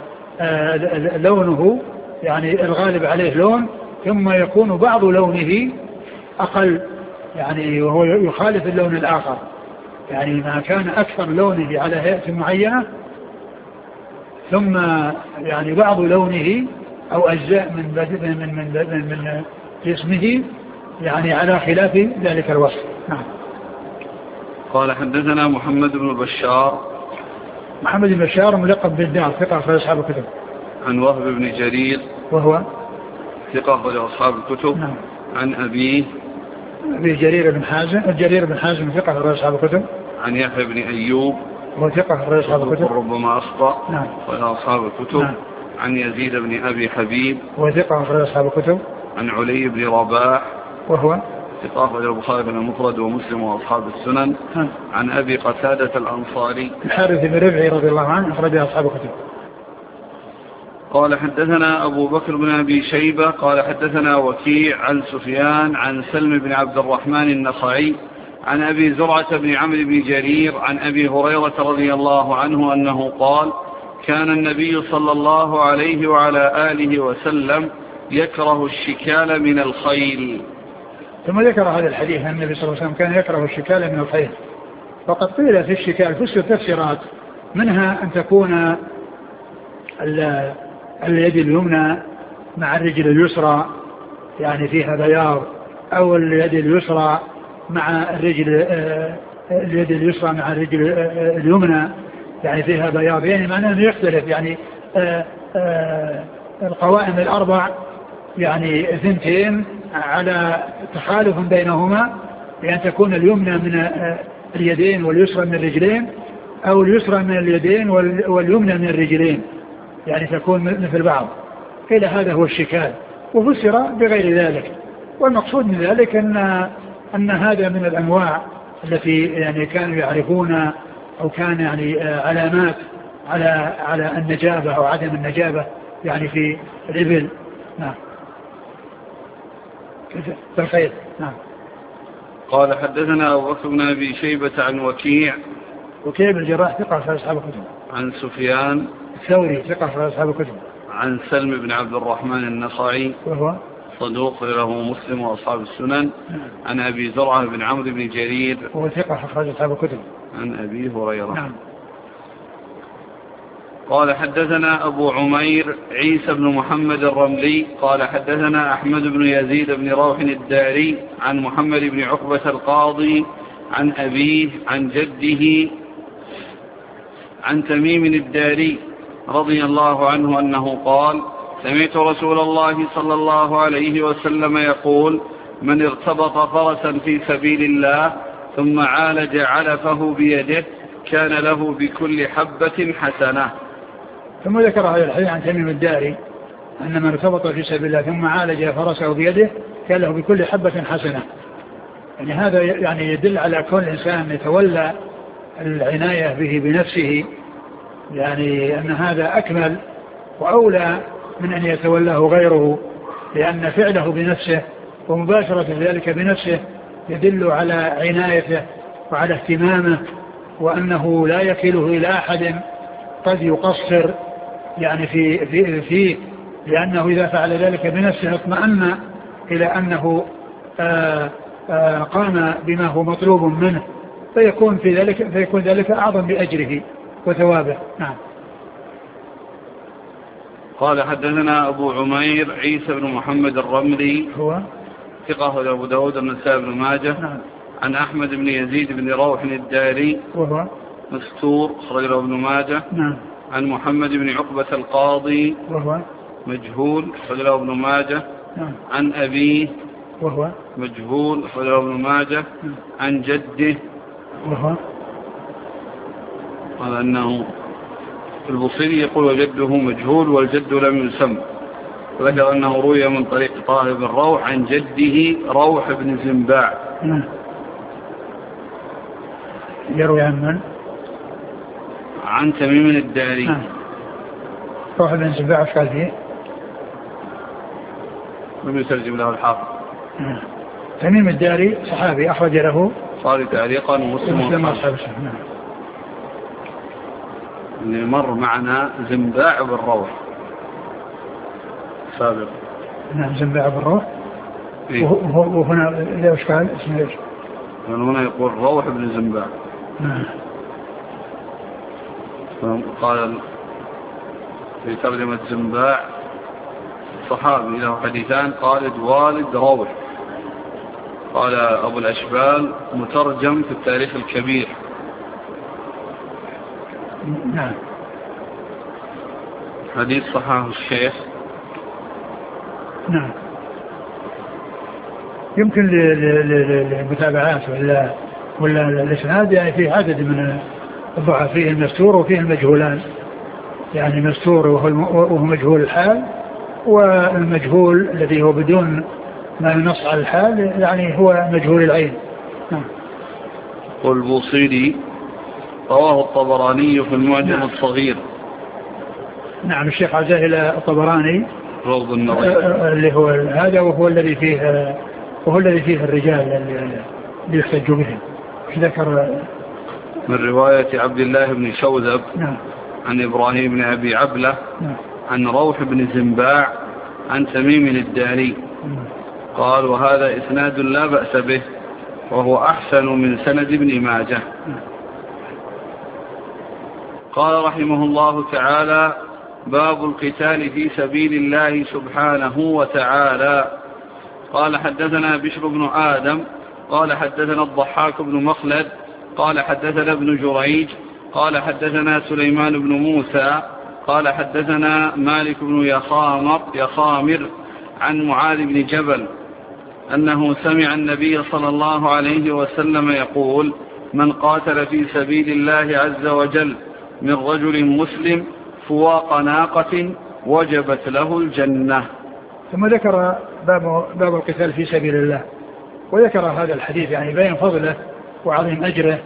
لونه يعني الغالب عليه لون، ثم يكون بعض لونه أقل يعني وهو يخالف اللون الآخر، يعني ما كان أكثر لونه على هيئة معينة ثم يعني بعض لونه أو أجزاء من جسمه يعني على خلاف ذلك الوصف. نعم. قال حدثنا محمد بن بشار ملقب بالدار، ثقة في أصحاب الكتب. عن وهب بن جرير وهو ثقة في أصحاب الكتب. نعم. عن أبي جرير بن حازم ثقة في أصحاب الكتب. عن يحيى بن أيوب وهو ثقة في أصحاب الكتب ربما أخطأ. نعم. في أصحاب الكتب. نعم. عن يزيد بن أبي حبيب وثقة في أصحاب الكتب. عن علي بن رباح وهو ثقة في البخاري بن المفرد ومسلم وأصحاب السنن. عن أبي قتادة الأنصاري الحارث بن ربعي رضي الله عنه أخرج أصحاب الكتب. قال حدثنا أبو بكر بن أبي شيبة قال حدثنا وكيع عن سفيان عن سلم بن عبد الرحمن النخعي عن أبي زرعة بن عمرو بن جرير عن أبي هريرة رضي الله عنه أنه قال كان النبي صلى الله عليه وعلى آله وسلم يكره الشكال من الخيل. ثم ذكر هذا الحديث أن النبي صلى الله عليه وسلم كان يكره الشكال من الخيل. وقد قيل في الشكال فسر تفسيرات، منها أن تكون اليد اليمنى مع الرجل اليسرى يعني فيها بياض، أو اليد اليسرى مع الرجل اليمنى يعني فيها بياض، يعني معناه أنه يختلف يعني القوائم الأربع يعني ثنتين على تخالف بينهما، بأن تكون اليمنى من اليدين واليسرى من الرجلين، أو اليسرى من اليدين واليمنى من الرجلين يعني تكون مثل بعض. إلى هذا هو الشكال، وفسر بغير ذلك. والمقصود من ذلك أن هذا من الأنواع التي يعني كانوا يعرفون أو كان يعني علامات على النجابة أو عدم النجابة يعني في الإبل. نعم. بالخير. نعم. قال حدثنا أبو بكر بن أبي شيبة عن وكيع بن الجراح ثقة في أصحاب الكتب. عن سفيان الثوري ثقة في أصحاب الكتب. عن سلم بن عبد الرحمن النخعي وهو صدوق له مسلم وأصحاب السنن. عن أبي زرعة بن عمرو بن جرير وهو ثقة في أصحاب الكتب. عن أبي هريرة. نعم. قال حدثنا أبو عمير عيسى بن محمد الرملي قال حدثنا أحمد بن يزيد بن روح الداري عن محمد بن عقبة القاضي عن أبيه عن جده عن تميم الداري رضي الله عنه أنه قال سمعت رسول الله صلى الله عليه وسلم يقول من ارتبط فرسا في سبيل الله ثم عالج علفه بيده كان له بكل حبة حسنة. ثم ذكر هذا الحديث عن تميم الداري أن من ارتبط في سبيل الله ثم عالج فرسه بيده كان له بكل حبة حسنة. يعني هذا يعني يدل على كون الإنسان يتولى العناية به بنفسه، يعني أن هذا أكمل وأولى من أن يتولاه غيره، لأن فعله بنفسه ومباشرة ذلك بنفسه يدل على عنايته وعلى اهتمامه وأنه لا يكله إلى أحد قد يقصر يعني فيه، لأنه إذا فعل ذلك بنفسه اطمأن إلى أنه قام بما هو مطلوب منه، فيكون ذلك أعظم بأجره وثوابه. نعم. قال حدثنا أبو عمير عيسى بن محمد الرملي هو ثقة أبو داود النسائي بن ماجه. نعم. عن أحمد بن يزيد بن روح الداري وهو مستور أخرج له ابن ماجه. نعم. عن محمد بن عقبة القاضي وهو مجهول أخرج له ابن ماجه. نعم. عن أبيه وهو مجهول أخرج له ابن ماجه. عن جده وهو قال أنه البصيري يقول وجده مجهول والجد لم يسم، وذكر أنه روي من طريق طاهر بن روح عن جده روح بن زنباع. يروي عن من؟ عن تميم الداري. روح بن زنباع قال فيه لم يترجم له الحافظ. تميم الداري صحابي أخرج له صار تعليقا ومسلم أصحابه. اللي مر معنا زنباع بالروح سابق. نعم زنباع بالروح. إيه؟ وهنا لا إشكال اسمه إيش؟ هنا يقول روح بن زنباع. قال في ترجمة زنباع صحابي له حديثان خالد والد روح. قال أبو الأشبال مترجم في التاريخ الكبير. نعم. حديث صححه الشيخ. نعم. يمكن للمتابعات ولا الإسناد يعني فيه عدد من الضعف، فيه المستور وفيه المجهولان، يعني مستور وهو مجهول الحال، والمجهول الذي هو بدون ما ينص على الحال يعني هو مجهول العين. والبوصيري رواه الطبراني في المعجم الصغير. نعم. الشيخ عزاه إلى الطبراني روض النظير اللي هو هذا، وهو الذي فيه الرجال اللي يحتج بهم. ذكر من رواية عبد الله بن شوذب. نعم. عن إبراهيم بن أبي عبلة. نعم. عن روح بن زنباع عن تميم الداري. قال وهذا إسناد لا بأس به وهو أحسن من سند ابن ماجه. قال رحمه الله تعالى باب القتال في سبيل الله سبحانه وتعالى. قال حدثنا بشر بن آدم قال حدثنا الضحاك بن مخلد قال حدثنا ابن جريج قال حدثنا سليمان بن موسى قال حدثنا مالك بن يخامر عن معاذ بن جبل أنه سمع النبي صلى الله عليه وسلم يقول من قاتل في سبيل الله عز وجل من رجل مسلم فواق ناقة وجبت له الجنة. ثم ذكر باب القتال في سبيل الله، وذكر هذا الحديث يعني بين فضله وعظيم أجره،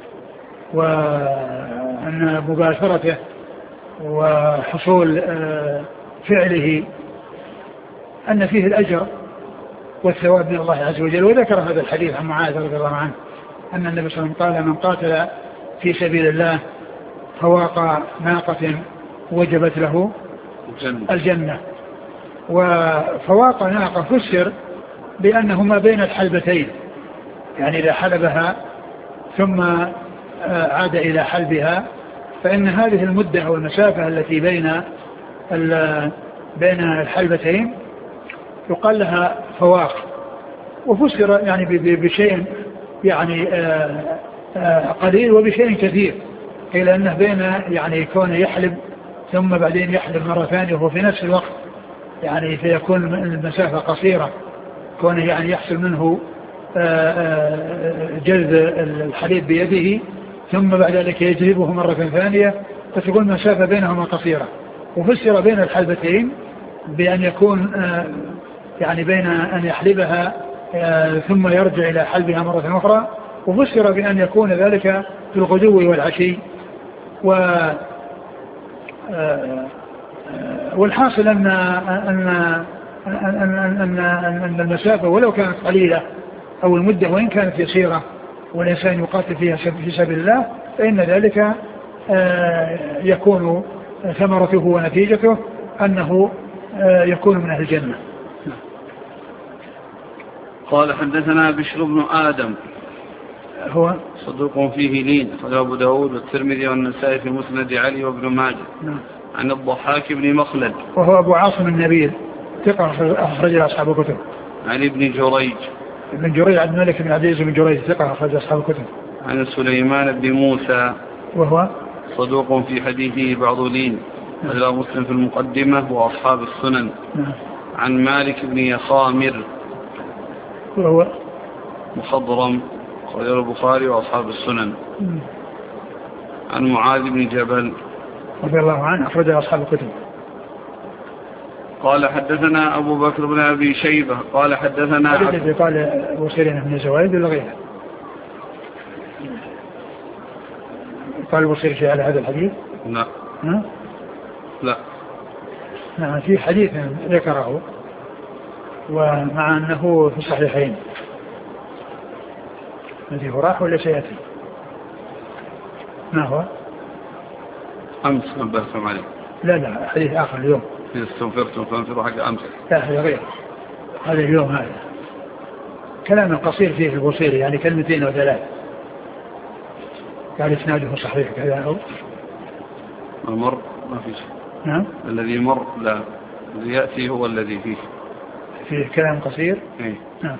وأن مباشرته وحصول فعله أن فيه الأجر والثواب من الله عز وجل. وذكر هذا الحديث عن معاذ رضي الله عنه أن النبي صلى الله عليه وسلم قال من قاتل في سبيل الله فواق ناقة وجبت له الجنة. وفواق ناقة فسر بأنه ما بين الحلبتين، يعني إذا حلبها ثم عاد إلى حلبها فإن هذه المدة أو المسافة التي بين الحلبتين يقال لها فواق. وفسر يعني بشيء يعني قليل وبشيء كثير، إلى أنه بين يعني كونه يحلب ثم بعدين يحلب مرة ثانية وهو في نفس الوقت، يعني فيكون المسافة قصيرة، كونه يعني يحصل منه جلد الحليب بيده ثم بعد ذلك يجلبه مرة ثانية، فتكون المسافة بينهما قصيرة. وفسر بين الحلبتين بأن يكون يعني بين أن يحلبها ثم يرجع إلى حلبها مرة أخرى، وفسر بأن يكون ذلك في الغدو والعشي. والحاصل أن المسافة ولو كانت قليلة أو المدة وإن كانت يسيرة والإنسان يقاتل فيها في سبيل الله فإن ذلك يكون ثمرته ونتيجته أنه يكون من أهل الجنة. قال حدثنا بشر بن آدم هو صدوق فيه لين، أخرجه أبو داود والترمذي والنسائي في مسند علي وابن ماجه. عن الضحاك بن مخلد وهو أبو عاصم النبيل ثقة أخرج أصحاب الكتب. عن ابن جريج عبد الملك بن عبد العزيز بن جريج ثقة أخرج أصحاب الكتب. عن سليمان بن موسى وهو صدوق في حديثه بعض لين، أخرجه مسلم في المقدمة وأصحاب السنن. عن مالك بن يخامر وهو مخضرم، أخرجه البخاري وأصحاب السنن. عن معاذ بن جبل رضي الله عنه أخرج أصحاب الكتب. قال حدثنا أبو بكر بن أبي شيبة قال حدثنا الذي قال أبو سيرين بن زوائد ولا غيره؟ قال أبو سيرين على هذا الحديث؟ لا. لا. نعم في حديث ذكره ومع أنه في الصحيحين. الذي هو راح ولا سيأتي؟ ما هو؟ أمس نبهتم عليه. لا حديث آخر اليوم. إذا استنفرتم فانفروا حق أمس. لا هذا غير هذا اليوم. هذا كلام قصير فيه البصيري يعني كلمتين أو ثلاث. قال إسناده صحيح كذا أو المر ما في شيء. نعم. الذي مر لا، الذي يأتي هو الذي فيه كلام قصير. نعم.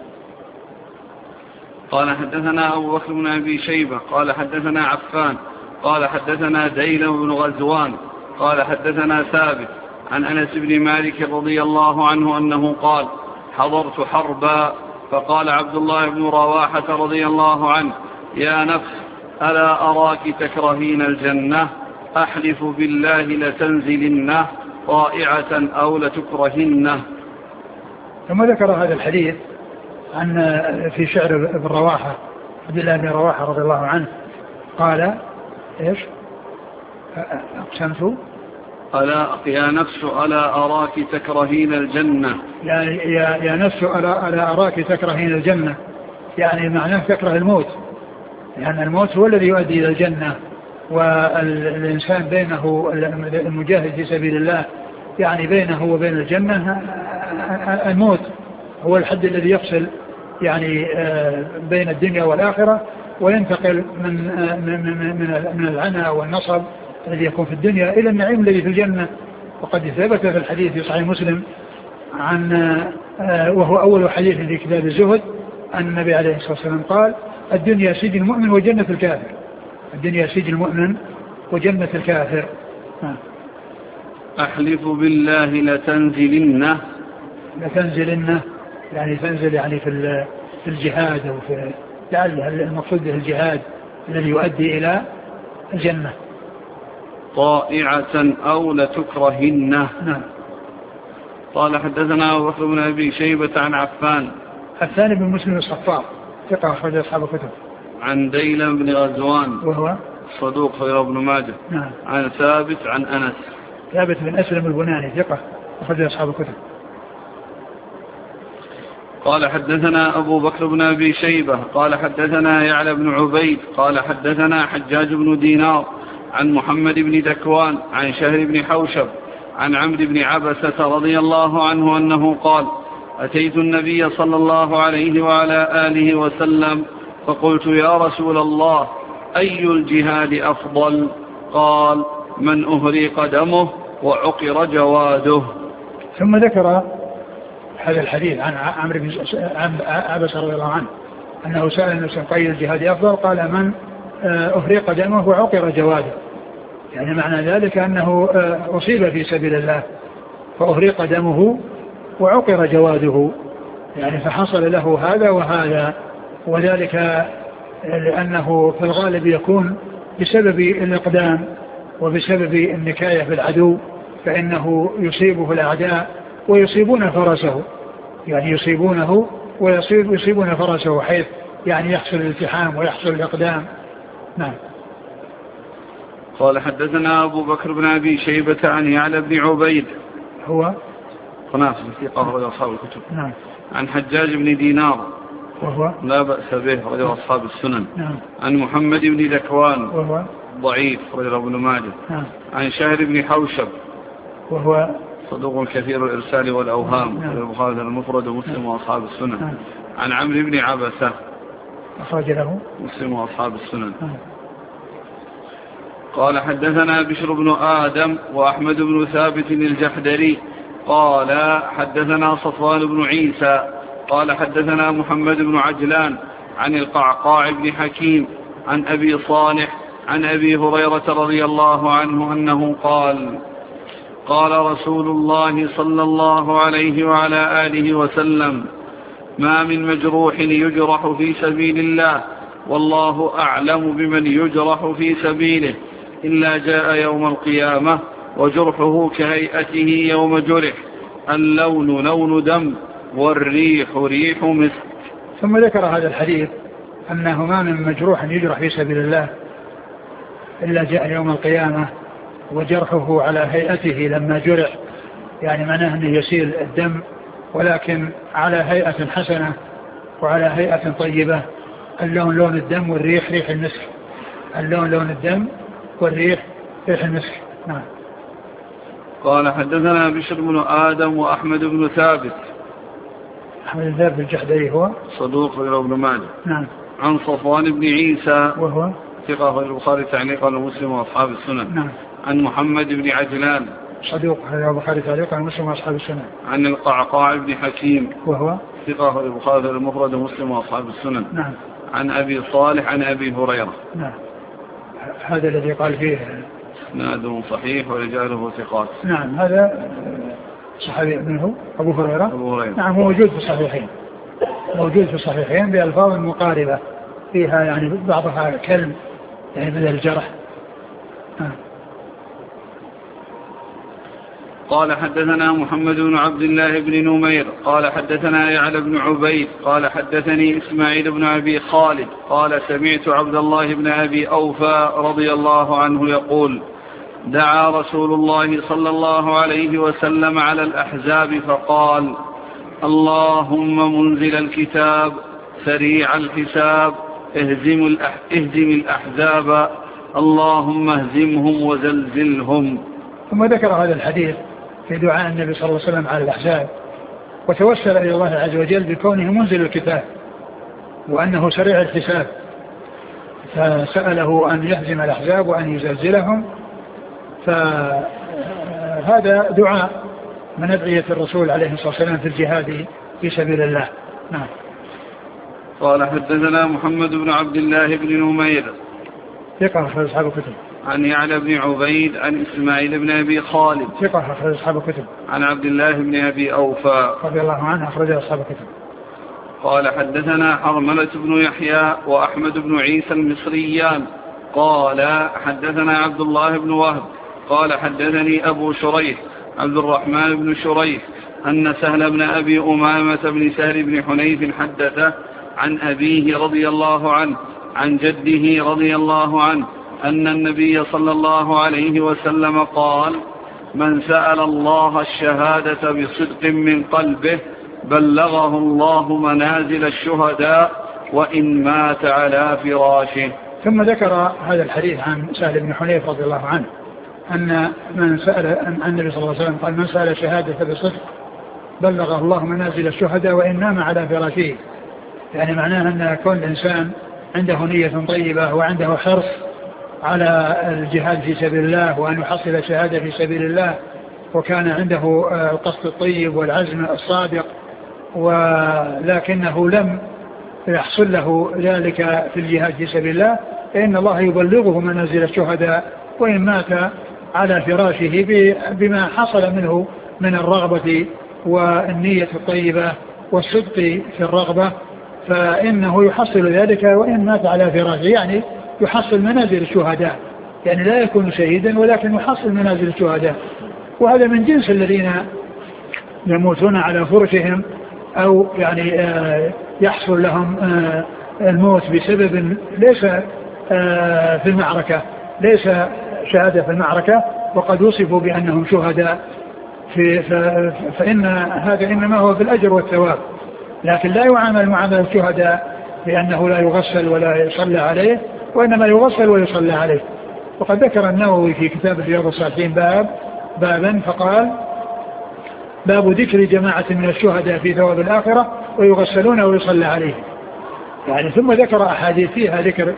قال حدثنا أبو بكر بن أبي شيبة قال حدثنا عفان قال حدثنا ديلم بن غزوان قال حدثنا ثابت عن أنس بن مالك رضي الله عنه أنه قال حضرت حربا فقال عبد الله بن رواحة رضي الله عنه يا نفس ألا أراك تكرهين الجنة أحلف بالله لتنزلنه طائعة أو لتكرهنه. ثم ذكر هذا الحديث عن في شعر ابن رواحة عبد الله بن رواحة رضي الله عنه قال إيش؟ أقسمت ألا يا نفس ألا أراك تكرهين الجنة يا نفس ألا أراك تكرهين الجنة، يعني معناه تكره الموت، لأن الموت هو الذي يؤدي إلى الجنة، والإنسان بينه المجاهد في سبيل الله يعني بينه وبين الجنة الموت هو الحد الذي يفصل يعني بين الدنيا والآخرة، وينتقل من العنى والنصب الذي يكون في الدنيا إلى النعيم الذي في الجنة. وقد ثبت في الحديث في صحيح مسلم عن وهو أول حديث في كتاب الزهد أن النبي عليه الصلاة والسلام قال الدنيا سجن المؤمن وجنة الكافر. الدنيا سجن المؤمن وجنة الكافر. أحلف بالله لتنزلنه يعني تنزل يعني في الجهاد أو في لعل المقصود به الجهاد الذي يؤدي إلى الجنة. طائعة أو لتكرهنه. نعم. قال حدثنا أبو بكر بن أبي شيبة عن عفان الثاني بن مسلم الصفار ثقة أخرج أصحاب الكتب. عن ديلم بن غزوان وهو صدوق خير ابن ماجه. نعم. عن ثابت عن أنس ثابت بن أسلم البناني ثقة أخرج أصحاب الكتب. قال حدثنا أبو بكر بن أبي شيبة قال حدثنا يعلى بن عبيد قال حدثنا حجاج بن دينار عن محمد بن دكوان عن شهر بن حوشب عن عمرو بن عبسة رضي الله عنه أنه قال أتيت النبي صلى الله عليه وعلى آله وسلم فقلت يا رسول الله أي الجهاد أفضل؟ قال من أهري قدمه وعقر جواده. ثم ذكر هذا الحديث عن عمرو بن عبسة رضي الله عنه أنه سأل النبي أي الجهاد أفضل؟ قال من أهري قدمه وعقر جواده، يعني معنى ذلك أنه أصيب في سبيل الله فأهري قدمه وعقر جواده، يعني فحصل له هذا وهذا، وذلك لأنه في الغالب يكون بسبب الإقدام وبسبب النكاية بالعدو، فإنه يصيبه الأعداء ويصيبون فرسه، يعني يصيبونه ويصيبون فرسه حيث يعني يحصل الالتحام ويحصل الإقدام. نعم. قال حدثنا أبو بكر بن أبي شيبة عن يعلى بن عبيد هو قناص في قهر أصحاب الكتب. نعم. عن حجاج بن دينار وهو لا بأس به رجل أصحاب السنن. نعم. عن محمد بن ذكوان وهو ضعيف رجل ابن ماجه. نعم. عن شهر بن حوشب وهو صدوق كثير الإرسال والأوهام. نعم. البخاري المفرد ومسلم وأصحاب السنن. نعم. عن عمرو بن عبسة أخرج له مسلم وأصحاب السنن. نعم. قال حدثنا بشر بن آدم وأحمد بن ثابت الجحدري قال حدثنا صفوان بن عيسى قال حدثنا محمد بن عجلان عن القعقاع بن حكيم عن أبي صالح عن أبي هريرة رضي الله عنه أنه قال قال رسول الله صلى الله عليه وعلى آله وسلم ما من مجروح يجرح في سبيل الله والله أعلم بمن يجرح في سبيله إلا جاء يوم القيامة وجرحه كهيئته يوم جرح اللون لون دم والريح ريح مسك. ثم ذكر هذا الحديث أنه ما من مجروح يجرح في سبيل الله إلا جاء يوم القيامة وجرحه على هيئته لما جرح، يعني معناه أنه يسيل الدم ولكن على هيئة حسنة وعلى هيئة طيبة. اللون لون الدم والريح ريح المسك. اللون لون الدم والريح ريح المسك. نعم. قال حدثنا بشر بن آدم وأحمد بن ثابت. أحمد بن ثابت الجحدري هو صدوق غير ابن ماجه. نعم. عن صفوان بن عيسى وهو ثقة غير البخاري تعليقا ومسلم وأصحاب السنن. نعم. عن محمد بن عجلان صدوق غير البخاري تعليقا ومسلم وأصحاب السنن. عن القعقاع بن حكيم وهو ثقة غير البخاري المفرد ومسلم وأصحاب السنن. نعم. عن أبي صالح عن أبي هريرة. نعم. هذا الذي قال فيه اسناده صحيح ورجاله ثقات. نعم. هذا صحابي منه أبو هريرة. نعم. موجود في الصحيحين، موجود في الصحيحين بألفاظ مقاربة فيها يعني بعضها كلم يعني بدل الجرح. قال حدثنا محمد بن عبد الله بن نمير قال حدثنا يعلى بن عبيد قال حدثني إسماعيل بن أبي خالد قال سمعت عبد الله بن أبي أوفى رضي الله عنه يقول دعا رسول الله صلى الله عليه وسلم على الأحزاب فقال اللهم منزل الكتاب سريع الحساب اهزم الأحزاب اللهم اهزمهم وزلزلهم. ثم ذكر هذا الحديث في دعاء النبي صلى الله عليه وسلم على الأحزاب وتوسل إلى الله عز وجل بكونه منزل الكتاب وأنه سريع الحساب، فسأله أن يهزم الأحزاب وأن يزلزلهم. فهذا دعاء من أدعية الرسول عليه الصلاة والسلام في الجهاد في سبيل الله. نعم. قال حدثنا محمد بن عبد الله بن نمير ثقة أخرج أصحاب الكتب. عن يعلى بن عبيد عن إسماعيل بن أبي خالد ثقة أخرج أصحاب الكتب. عن عبد الله بن أبي أوفى رضي الله عنه أخرج أصحاب الكتب. قال حدثنا حرملة بن يحيى وأحمد بن عيسى المصريان قال حدثنا عبد الله بن وهب قال حدثني أبو شريح عبد الرحمن بن شريح أن سهل بن أبي أمامة بن سهل بن حنيف حدثه عن أبيه رضي الله عنه عن جده رضي الله عنه أن النبي صلى الله عليه وسلم قال من سأل الله الشهادة بصدق من قلبه بلغه الله منازل الشهداء وإن مات على فراشه. ثم ذكر هذا الحديث عن سهل بن حنيف رضي الله عنه أن من سأل عن النبي صلى الله عليه وسلم قال من سأل شهادة بصدق بلغه الله منازل الشهداء وإن نام على فراشه، يعني معناه أن كل إنسان عنده نية طيبة وعنده حرص على الجهاد في سبيل الله وأن يحصل شهادة في سبيل الله وكان عنده القصد الطيب والعزم الصادق ولكنه لم يحصل له ذلك في الجهاد في سبيل الله فإن الله يبلغه منازل الشهداء وإن مات على فراشه بما حصل منه من الرغبة والنية الطيبة والصدق في الرغبة فإنه يحصل ذلك وإن مات على فراشه، يعني يحصل منازل الشهداء، يعني لا يكون شهيدا ولكن يحصل منازل الشهداء. وهذا من جنس الذين يموتون على فرشهم أو يعني يحصل لهم الموت بسبب ليس في المعركة، ليس شهادة في المعركة وقد وصفوا بأنهم شهداء فإن هذا إنما هو في الأجر والثواب، لكن لا يعامل معاملة الشهداء لأنه لا يغسل ولا يصلى عليه، وإنما يغسل ويصلى عليه. وقد ذكر النووي في كتاب رياض الصالحين بابا فقال: باب ذكر جماعة من الشهداء في ثواب الآخرة ويغسلون ويصلى عليه. يعني ثم ذكر أحاديث فيها ذكر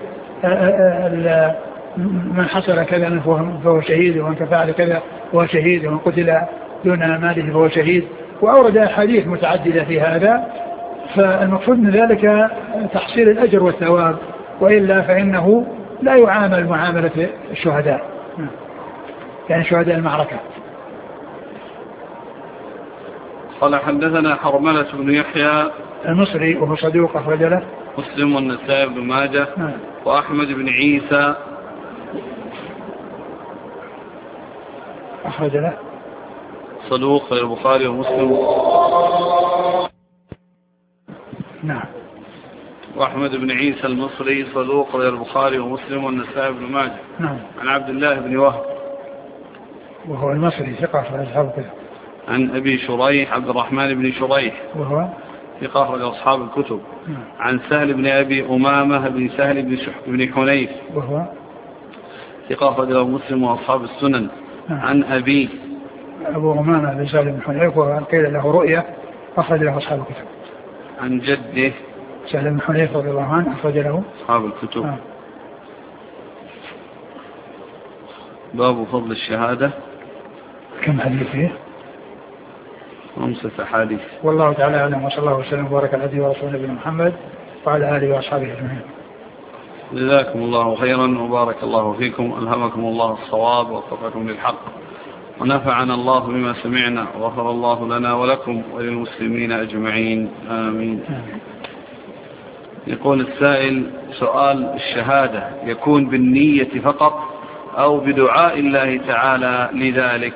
من حصل كذا فهو شهيد، ومن فعل كذا فهو شهيد، ومن قتل دون ماله فهو شهيد، وأورد أحاديث متعددة في هذا. فالمقصود من ذلك تحصيل الأجر والثواب، وإلا فإنه لا يعامل معاملة الشهداء، يعني شهداء المعركة. قال: حدثنا حرملة بن يحيى المصري وهو صدوق أخرج له مسلم والنسائي بن ماجه وأحمد بن عيسى أخرج له صدوق البخاري ومسلم. نعم. وأحمد بن عيسى المصري صدوق البخاري ومسلم والنسائي بن ماجه. نعم. عن عبد الله بن وهب وهو المصري ثقة في أصحاب كذا. عن أبي شريح عبد الرحمن بن شريح وهو ثقة أخرج أصحاب الكتب. عن سهل بن أبي أمامة بن سهل بن حنيف وهو ثقة أخرج مسلم وأصحاب السنن. عن أبي أبو أمامة بن سهل بن حنيف وقيل له رؤية أخرج له أصحاب الكتب. عن جده سهل بن حنيف رضي الله عنه أخرج له أصحاب الكتب. باب فضل الشهادة. كم حديث فيه؟ 5 أحاديث. والله تعالى أعلم، وصلى الله وسلم وبارك على عبده ورسوله نبينا محمد وعلى آله وأصحابه أجمعين. جزاكم الله خيرا وبارك الله فيكم، ألهمكم الله الصواب ووفقكم للحق، ونفعنا الله بما سمعنا، وغفر الله لنا ولكم وللمسلمين أجمعين، آمين. يقول السائل: سؤال الشهادة يكون بالنية فقط أو بدعاء الله تعالى لذلك؟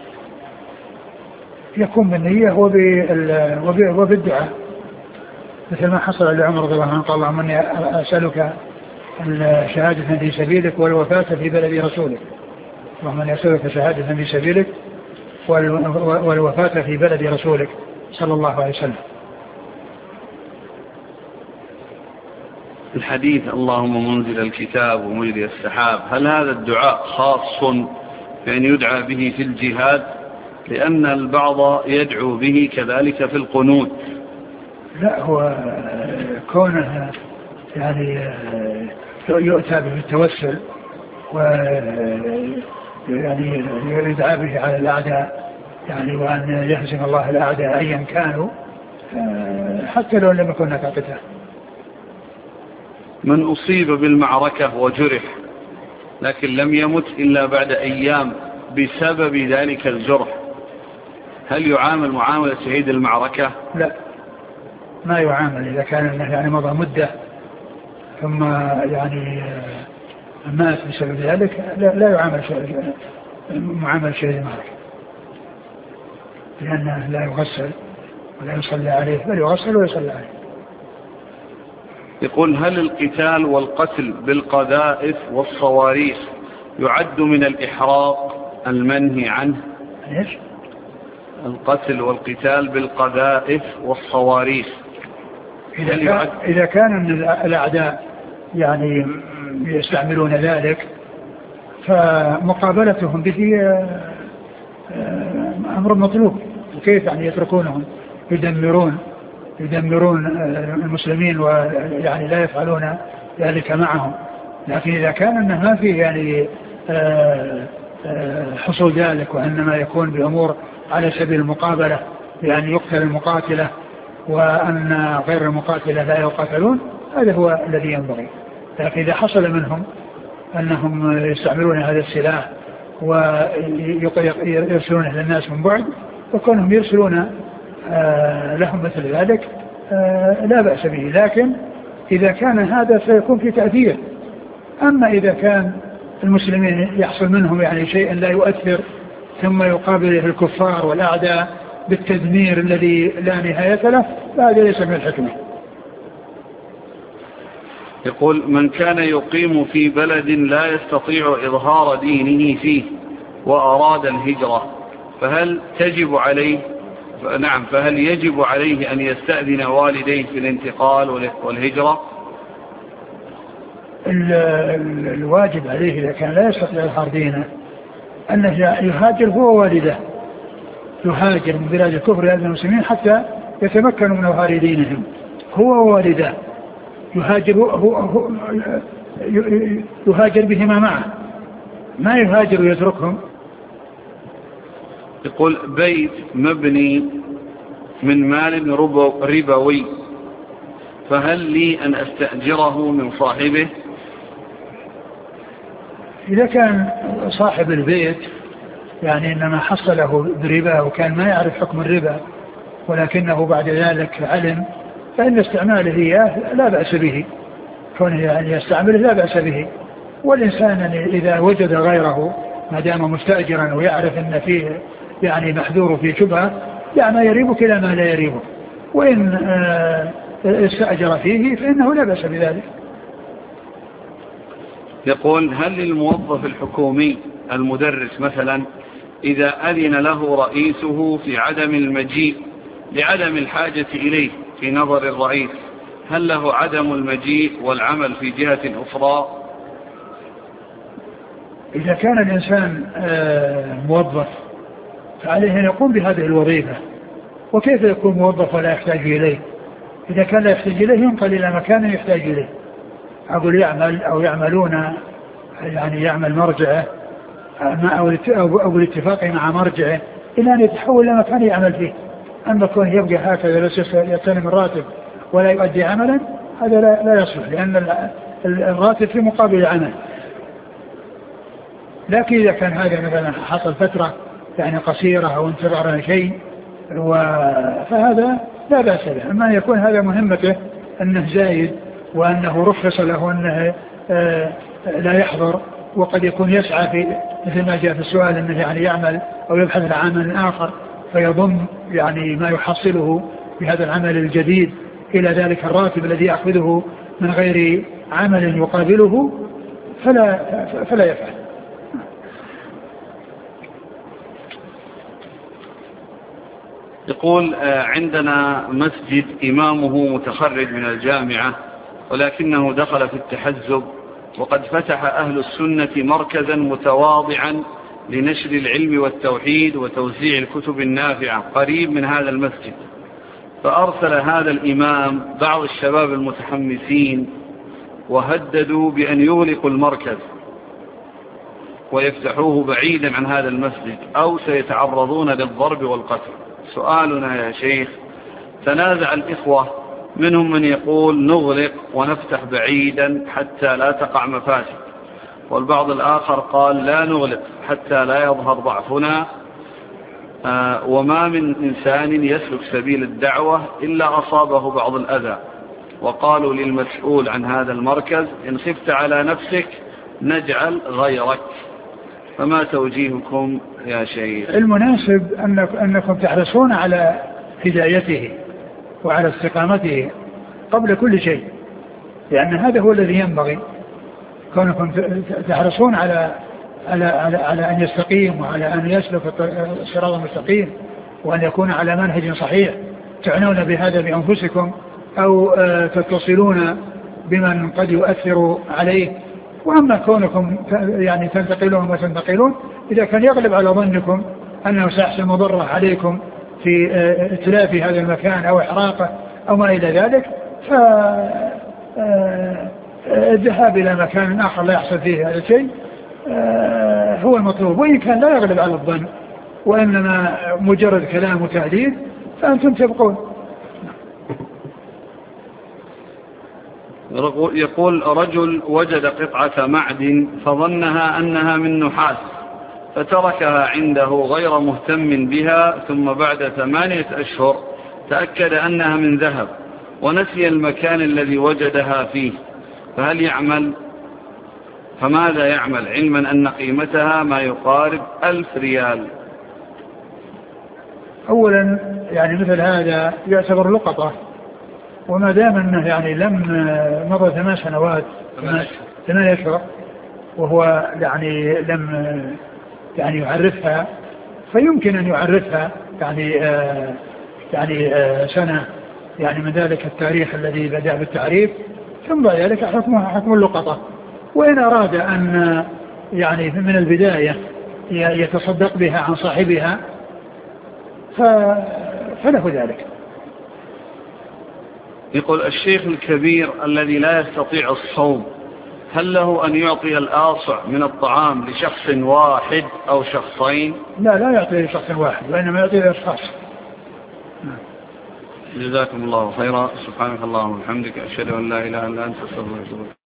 يكون بالنية وبالدعاء، مثل ما حصل لعمر رضي الله عنه قال: اللهم إني أسألك الشهادة في سبيلك والوفاة في بلد رسولك. اللهم إني أسألك شهادة في سبيلك والوفاة في بلد رسولك صلى الله عليه وسلم. الحديث: اللهم منزل الكتاب ومجري السحاب، هل هذا الدعاء خاص بأن يدعى به في الجهاد؟ لأن البعض يدعو به كذلك في القنوت. لا، هو كونه يعني يؤتى به التوسل ويعني يدعى به على الأعداء، يعني وأن يهزم الله الأعداء أيا كانوا حتى لو لم يكن هناك قتال. من أصيب بالمعركة وجرح لكن لم يمت إلا بعد أيام بسبب ذلك الجرح، هل يعامل معاملة شهيد المعركة؟ لا، ما يعامل. إذا كان يعني مضى مدة ثم يعني مات بسبب ذلك لا يعامل معامل شهيد المعركة، لأنه لا يغسل ولا يصلى عليه، بل يغسل ويصلى عليه. يقول: هل القتال والقتل بالقذائف والصواريخ يعد من الإحراق المنهي عنه؟ إيش؟ القتل والقتال بالقذائف والصواريخ إذا كان من الأعداء يعني يستعملون ذلك فمقابلتهم به أمر مطلوب. وكيف يعني يتركونهم يدمرون المسلمين ويعني لا يفعلون ذلك معهم؟ لكن إذا كان أنه ما فيه يعني حصول ذلك، وإنما يكون بأمور على سبيل المقابلة، يعني يقتل المقاتلة وأن غير المقاتلة لا يقاتلون، هذا هو الذي ينبغي. لكن إذا حصل منهم أنهم يستعملون هذا السلاح ويرسلونه للناس من بعد، وكونهم يرسلون لهم مثل ذلك لا بأس به. لكن إذا كان هذا سيكون في تأثير. أما إذا كان المسلمين يحصل منهم يعني شيء لا يؤثر ثم يقابله الكفار والأعداء بالتدمير الذي لا نهاية له، فهذا ليس من الحكمة. يقول: من كان يقيم في بلد لا يستطيع إظهار دينه فيه وأراد الهجرة، فهل تجب عليه نعم، فهل يجب عليه أن يستأذن والديه في الانتقال والهجرة؟ الواجب عليه إذا كان لا يستطيع إظهار دينه أنه يهاجر هو والده، يهاجر من بلاد الكفر إلى المسلمين حتى يتمكنوا من إظهار دينهم هو ووالده، يهاجر بهما معه، ما يهاجر ويتركهم. يقول بيت مبني من مال ربوي، فهل لي أن أستأجره من صاحبه؟ إذا كان صاحب البيت يعني إنما حصله بربا وكان ما يعرف حكم الربا ولكنه بعد ذلك علم، فإن استعماله إياه لا بأس به، كونه يعني يستعمله لا بأس به. والإنسان إذا وجد غيره ما دام مستأجرا ويعرف أن فيه يعني محذور في شبهة لا ما يريبك إلى ما لا يريبك، وإن استأجر فيه فإنه لا بأس بذلك. يقول هل للموظف الحكومي المدرس مثلا إذا أذن له رئيسه في عدم المجيء لعدم الحاجة إليه في نظر الرئيس، هل له عدم المجيء والعمل في جهة أخرى؟ إذا كان الإنسان موظف فعليه أن يقوم بهذه الوظيفة، وكيف يكون موظف ولا يحتاج إليه؟ إذا كان لا يحتاج إليه ينقل إلى مكان يحتاج إليه، أقول يعمل أو يعملون يعني يعمل مرجعه أو الاتفاق مع مرجعه إلى أن يتحول إلى مكان يعمل فيه. أما كون يبقى هكذا بس يستلم الراتب ولا يؤدي عملا هذا لا يصلح، لأن الراتب في مقابل العمل. لكن إذا كان هذا مثلا حصل فترة يعني قصيرة أو انتظار شيء فهذا لا بأس به. أما يكون هذا مهمته أنه زايد وأنه رخص له أنه لا يحضر، وقد يكون يسعى في مثل ما جاء في السؤال أنه يعني يعمل أو يبحث عن عمل آخر فيضم يعني ما يحصله بهذا العمل الجديد إلى ذلك الراتب الذي يأخذه من غير عمل يقابله فلا يفعل. يقول عندنا مسجد إمامه متخرج من الجامعة ولكنه دخل في التحزب، وقد فتح أهل السنة مركزا متواضعا لنشر العلم والتوحيد وتوزيع الكتب النافعة قريب من هذا المسجد، فأرسل هذا الإمام بعض الشباب المتحمسين وهددوا بأن يغلقوا المركز ويفتحوه بعيدا عن هذا المسجد أو سيتعرضون للضرب والقتل. سؤالنا يا شيخ، تنازع الإخوة منهم من يقول نغلق ونفتح بعيدا حتى لا تقع مفاسد، والبعض الآخر قال لا نغلق حتى لا يظهر ضعفنا، وما من إنسان يسلك سبيل الدعوة إلا أصابه بعض الأذى. وقالوا للمسؤول عن هذا المركز إن خفت على نفسك نجعل غيرك، فما توجيهكم يا شيخ؟ المناسب أنكم تحرصون على هدايته وعلى استقامته قبل كل شيء، لأن هذا هو الذي ينبغي، كونكم تحرصون على أن يستقيم وعلى أن يسلك الصراط المستقيم وأن يكون على منهج صحيح، تعنون بهذا بأنفسكم أو تتصلون بمن قد يؤثر عليه. وأما كونكم يعني تنتقلون وتنتقلون إذا كان يغلب على ظنكم أنه سيحصل مضرة عليكم في اتلاف هذا المكان أو إحراقه أو ما إلى ذلك، فالذهاب إلى مكان آخر لا يحصل فيه هذا الشيء هو المطلوب. وإن كان لا يغلب على الظن وإنما مجرد كلام وتهديد فأنتم تبقون. يقول رجل وجد قطعة معدن فظنها أنها من نحاس فتركها عنده غير مهتم بها، ثم بعد 8 أشهر تأكد أنها من ذهب ونسي المكان الذي وجدها فيه، فهل يعمل؟ فماذا يعمل علما أن قيمتها ما يقارب 1000 ريال؟ أولا يعني مثل هذا يعتبر لقطة، وما دام أنه يعني لم مضى 8 سنوات 8 أشهر وهو يعني لم يعني يعرفها، فيمكن أن يعرفها يعني سنة يعني من ذلك التاريخ الذي بدأ بالتعريف، ثم بعد ذلك حكمها حكم اللقطة. وإن أراد أن يعني من البداية يتصدق بها عن صاحبها فله ذلك. يقول الشيخ الكبير الذي لا يستطيع الصوم هل له أن يعطي الآصع من الطعام لشخص واحد أو شخصين؟ لا يعطي لشخص واحد، وإنما يعطي لأشخاص. جزاكم الله خيرا. سبحانك اللهم وبحمدك، أشهد أن لا إله إلا أنت، أستغفرك.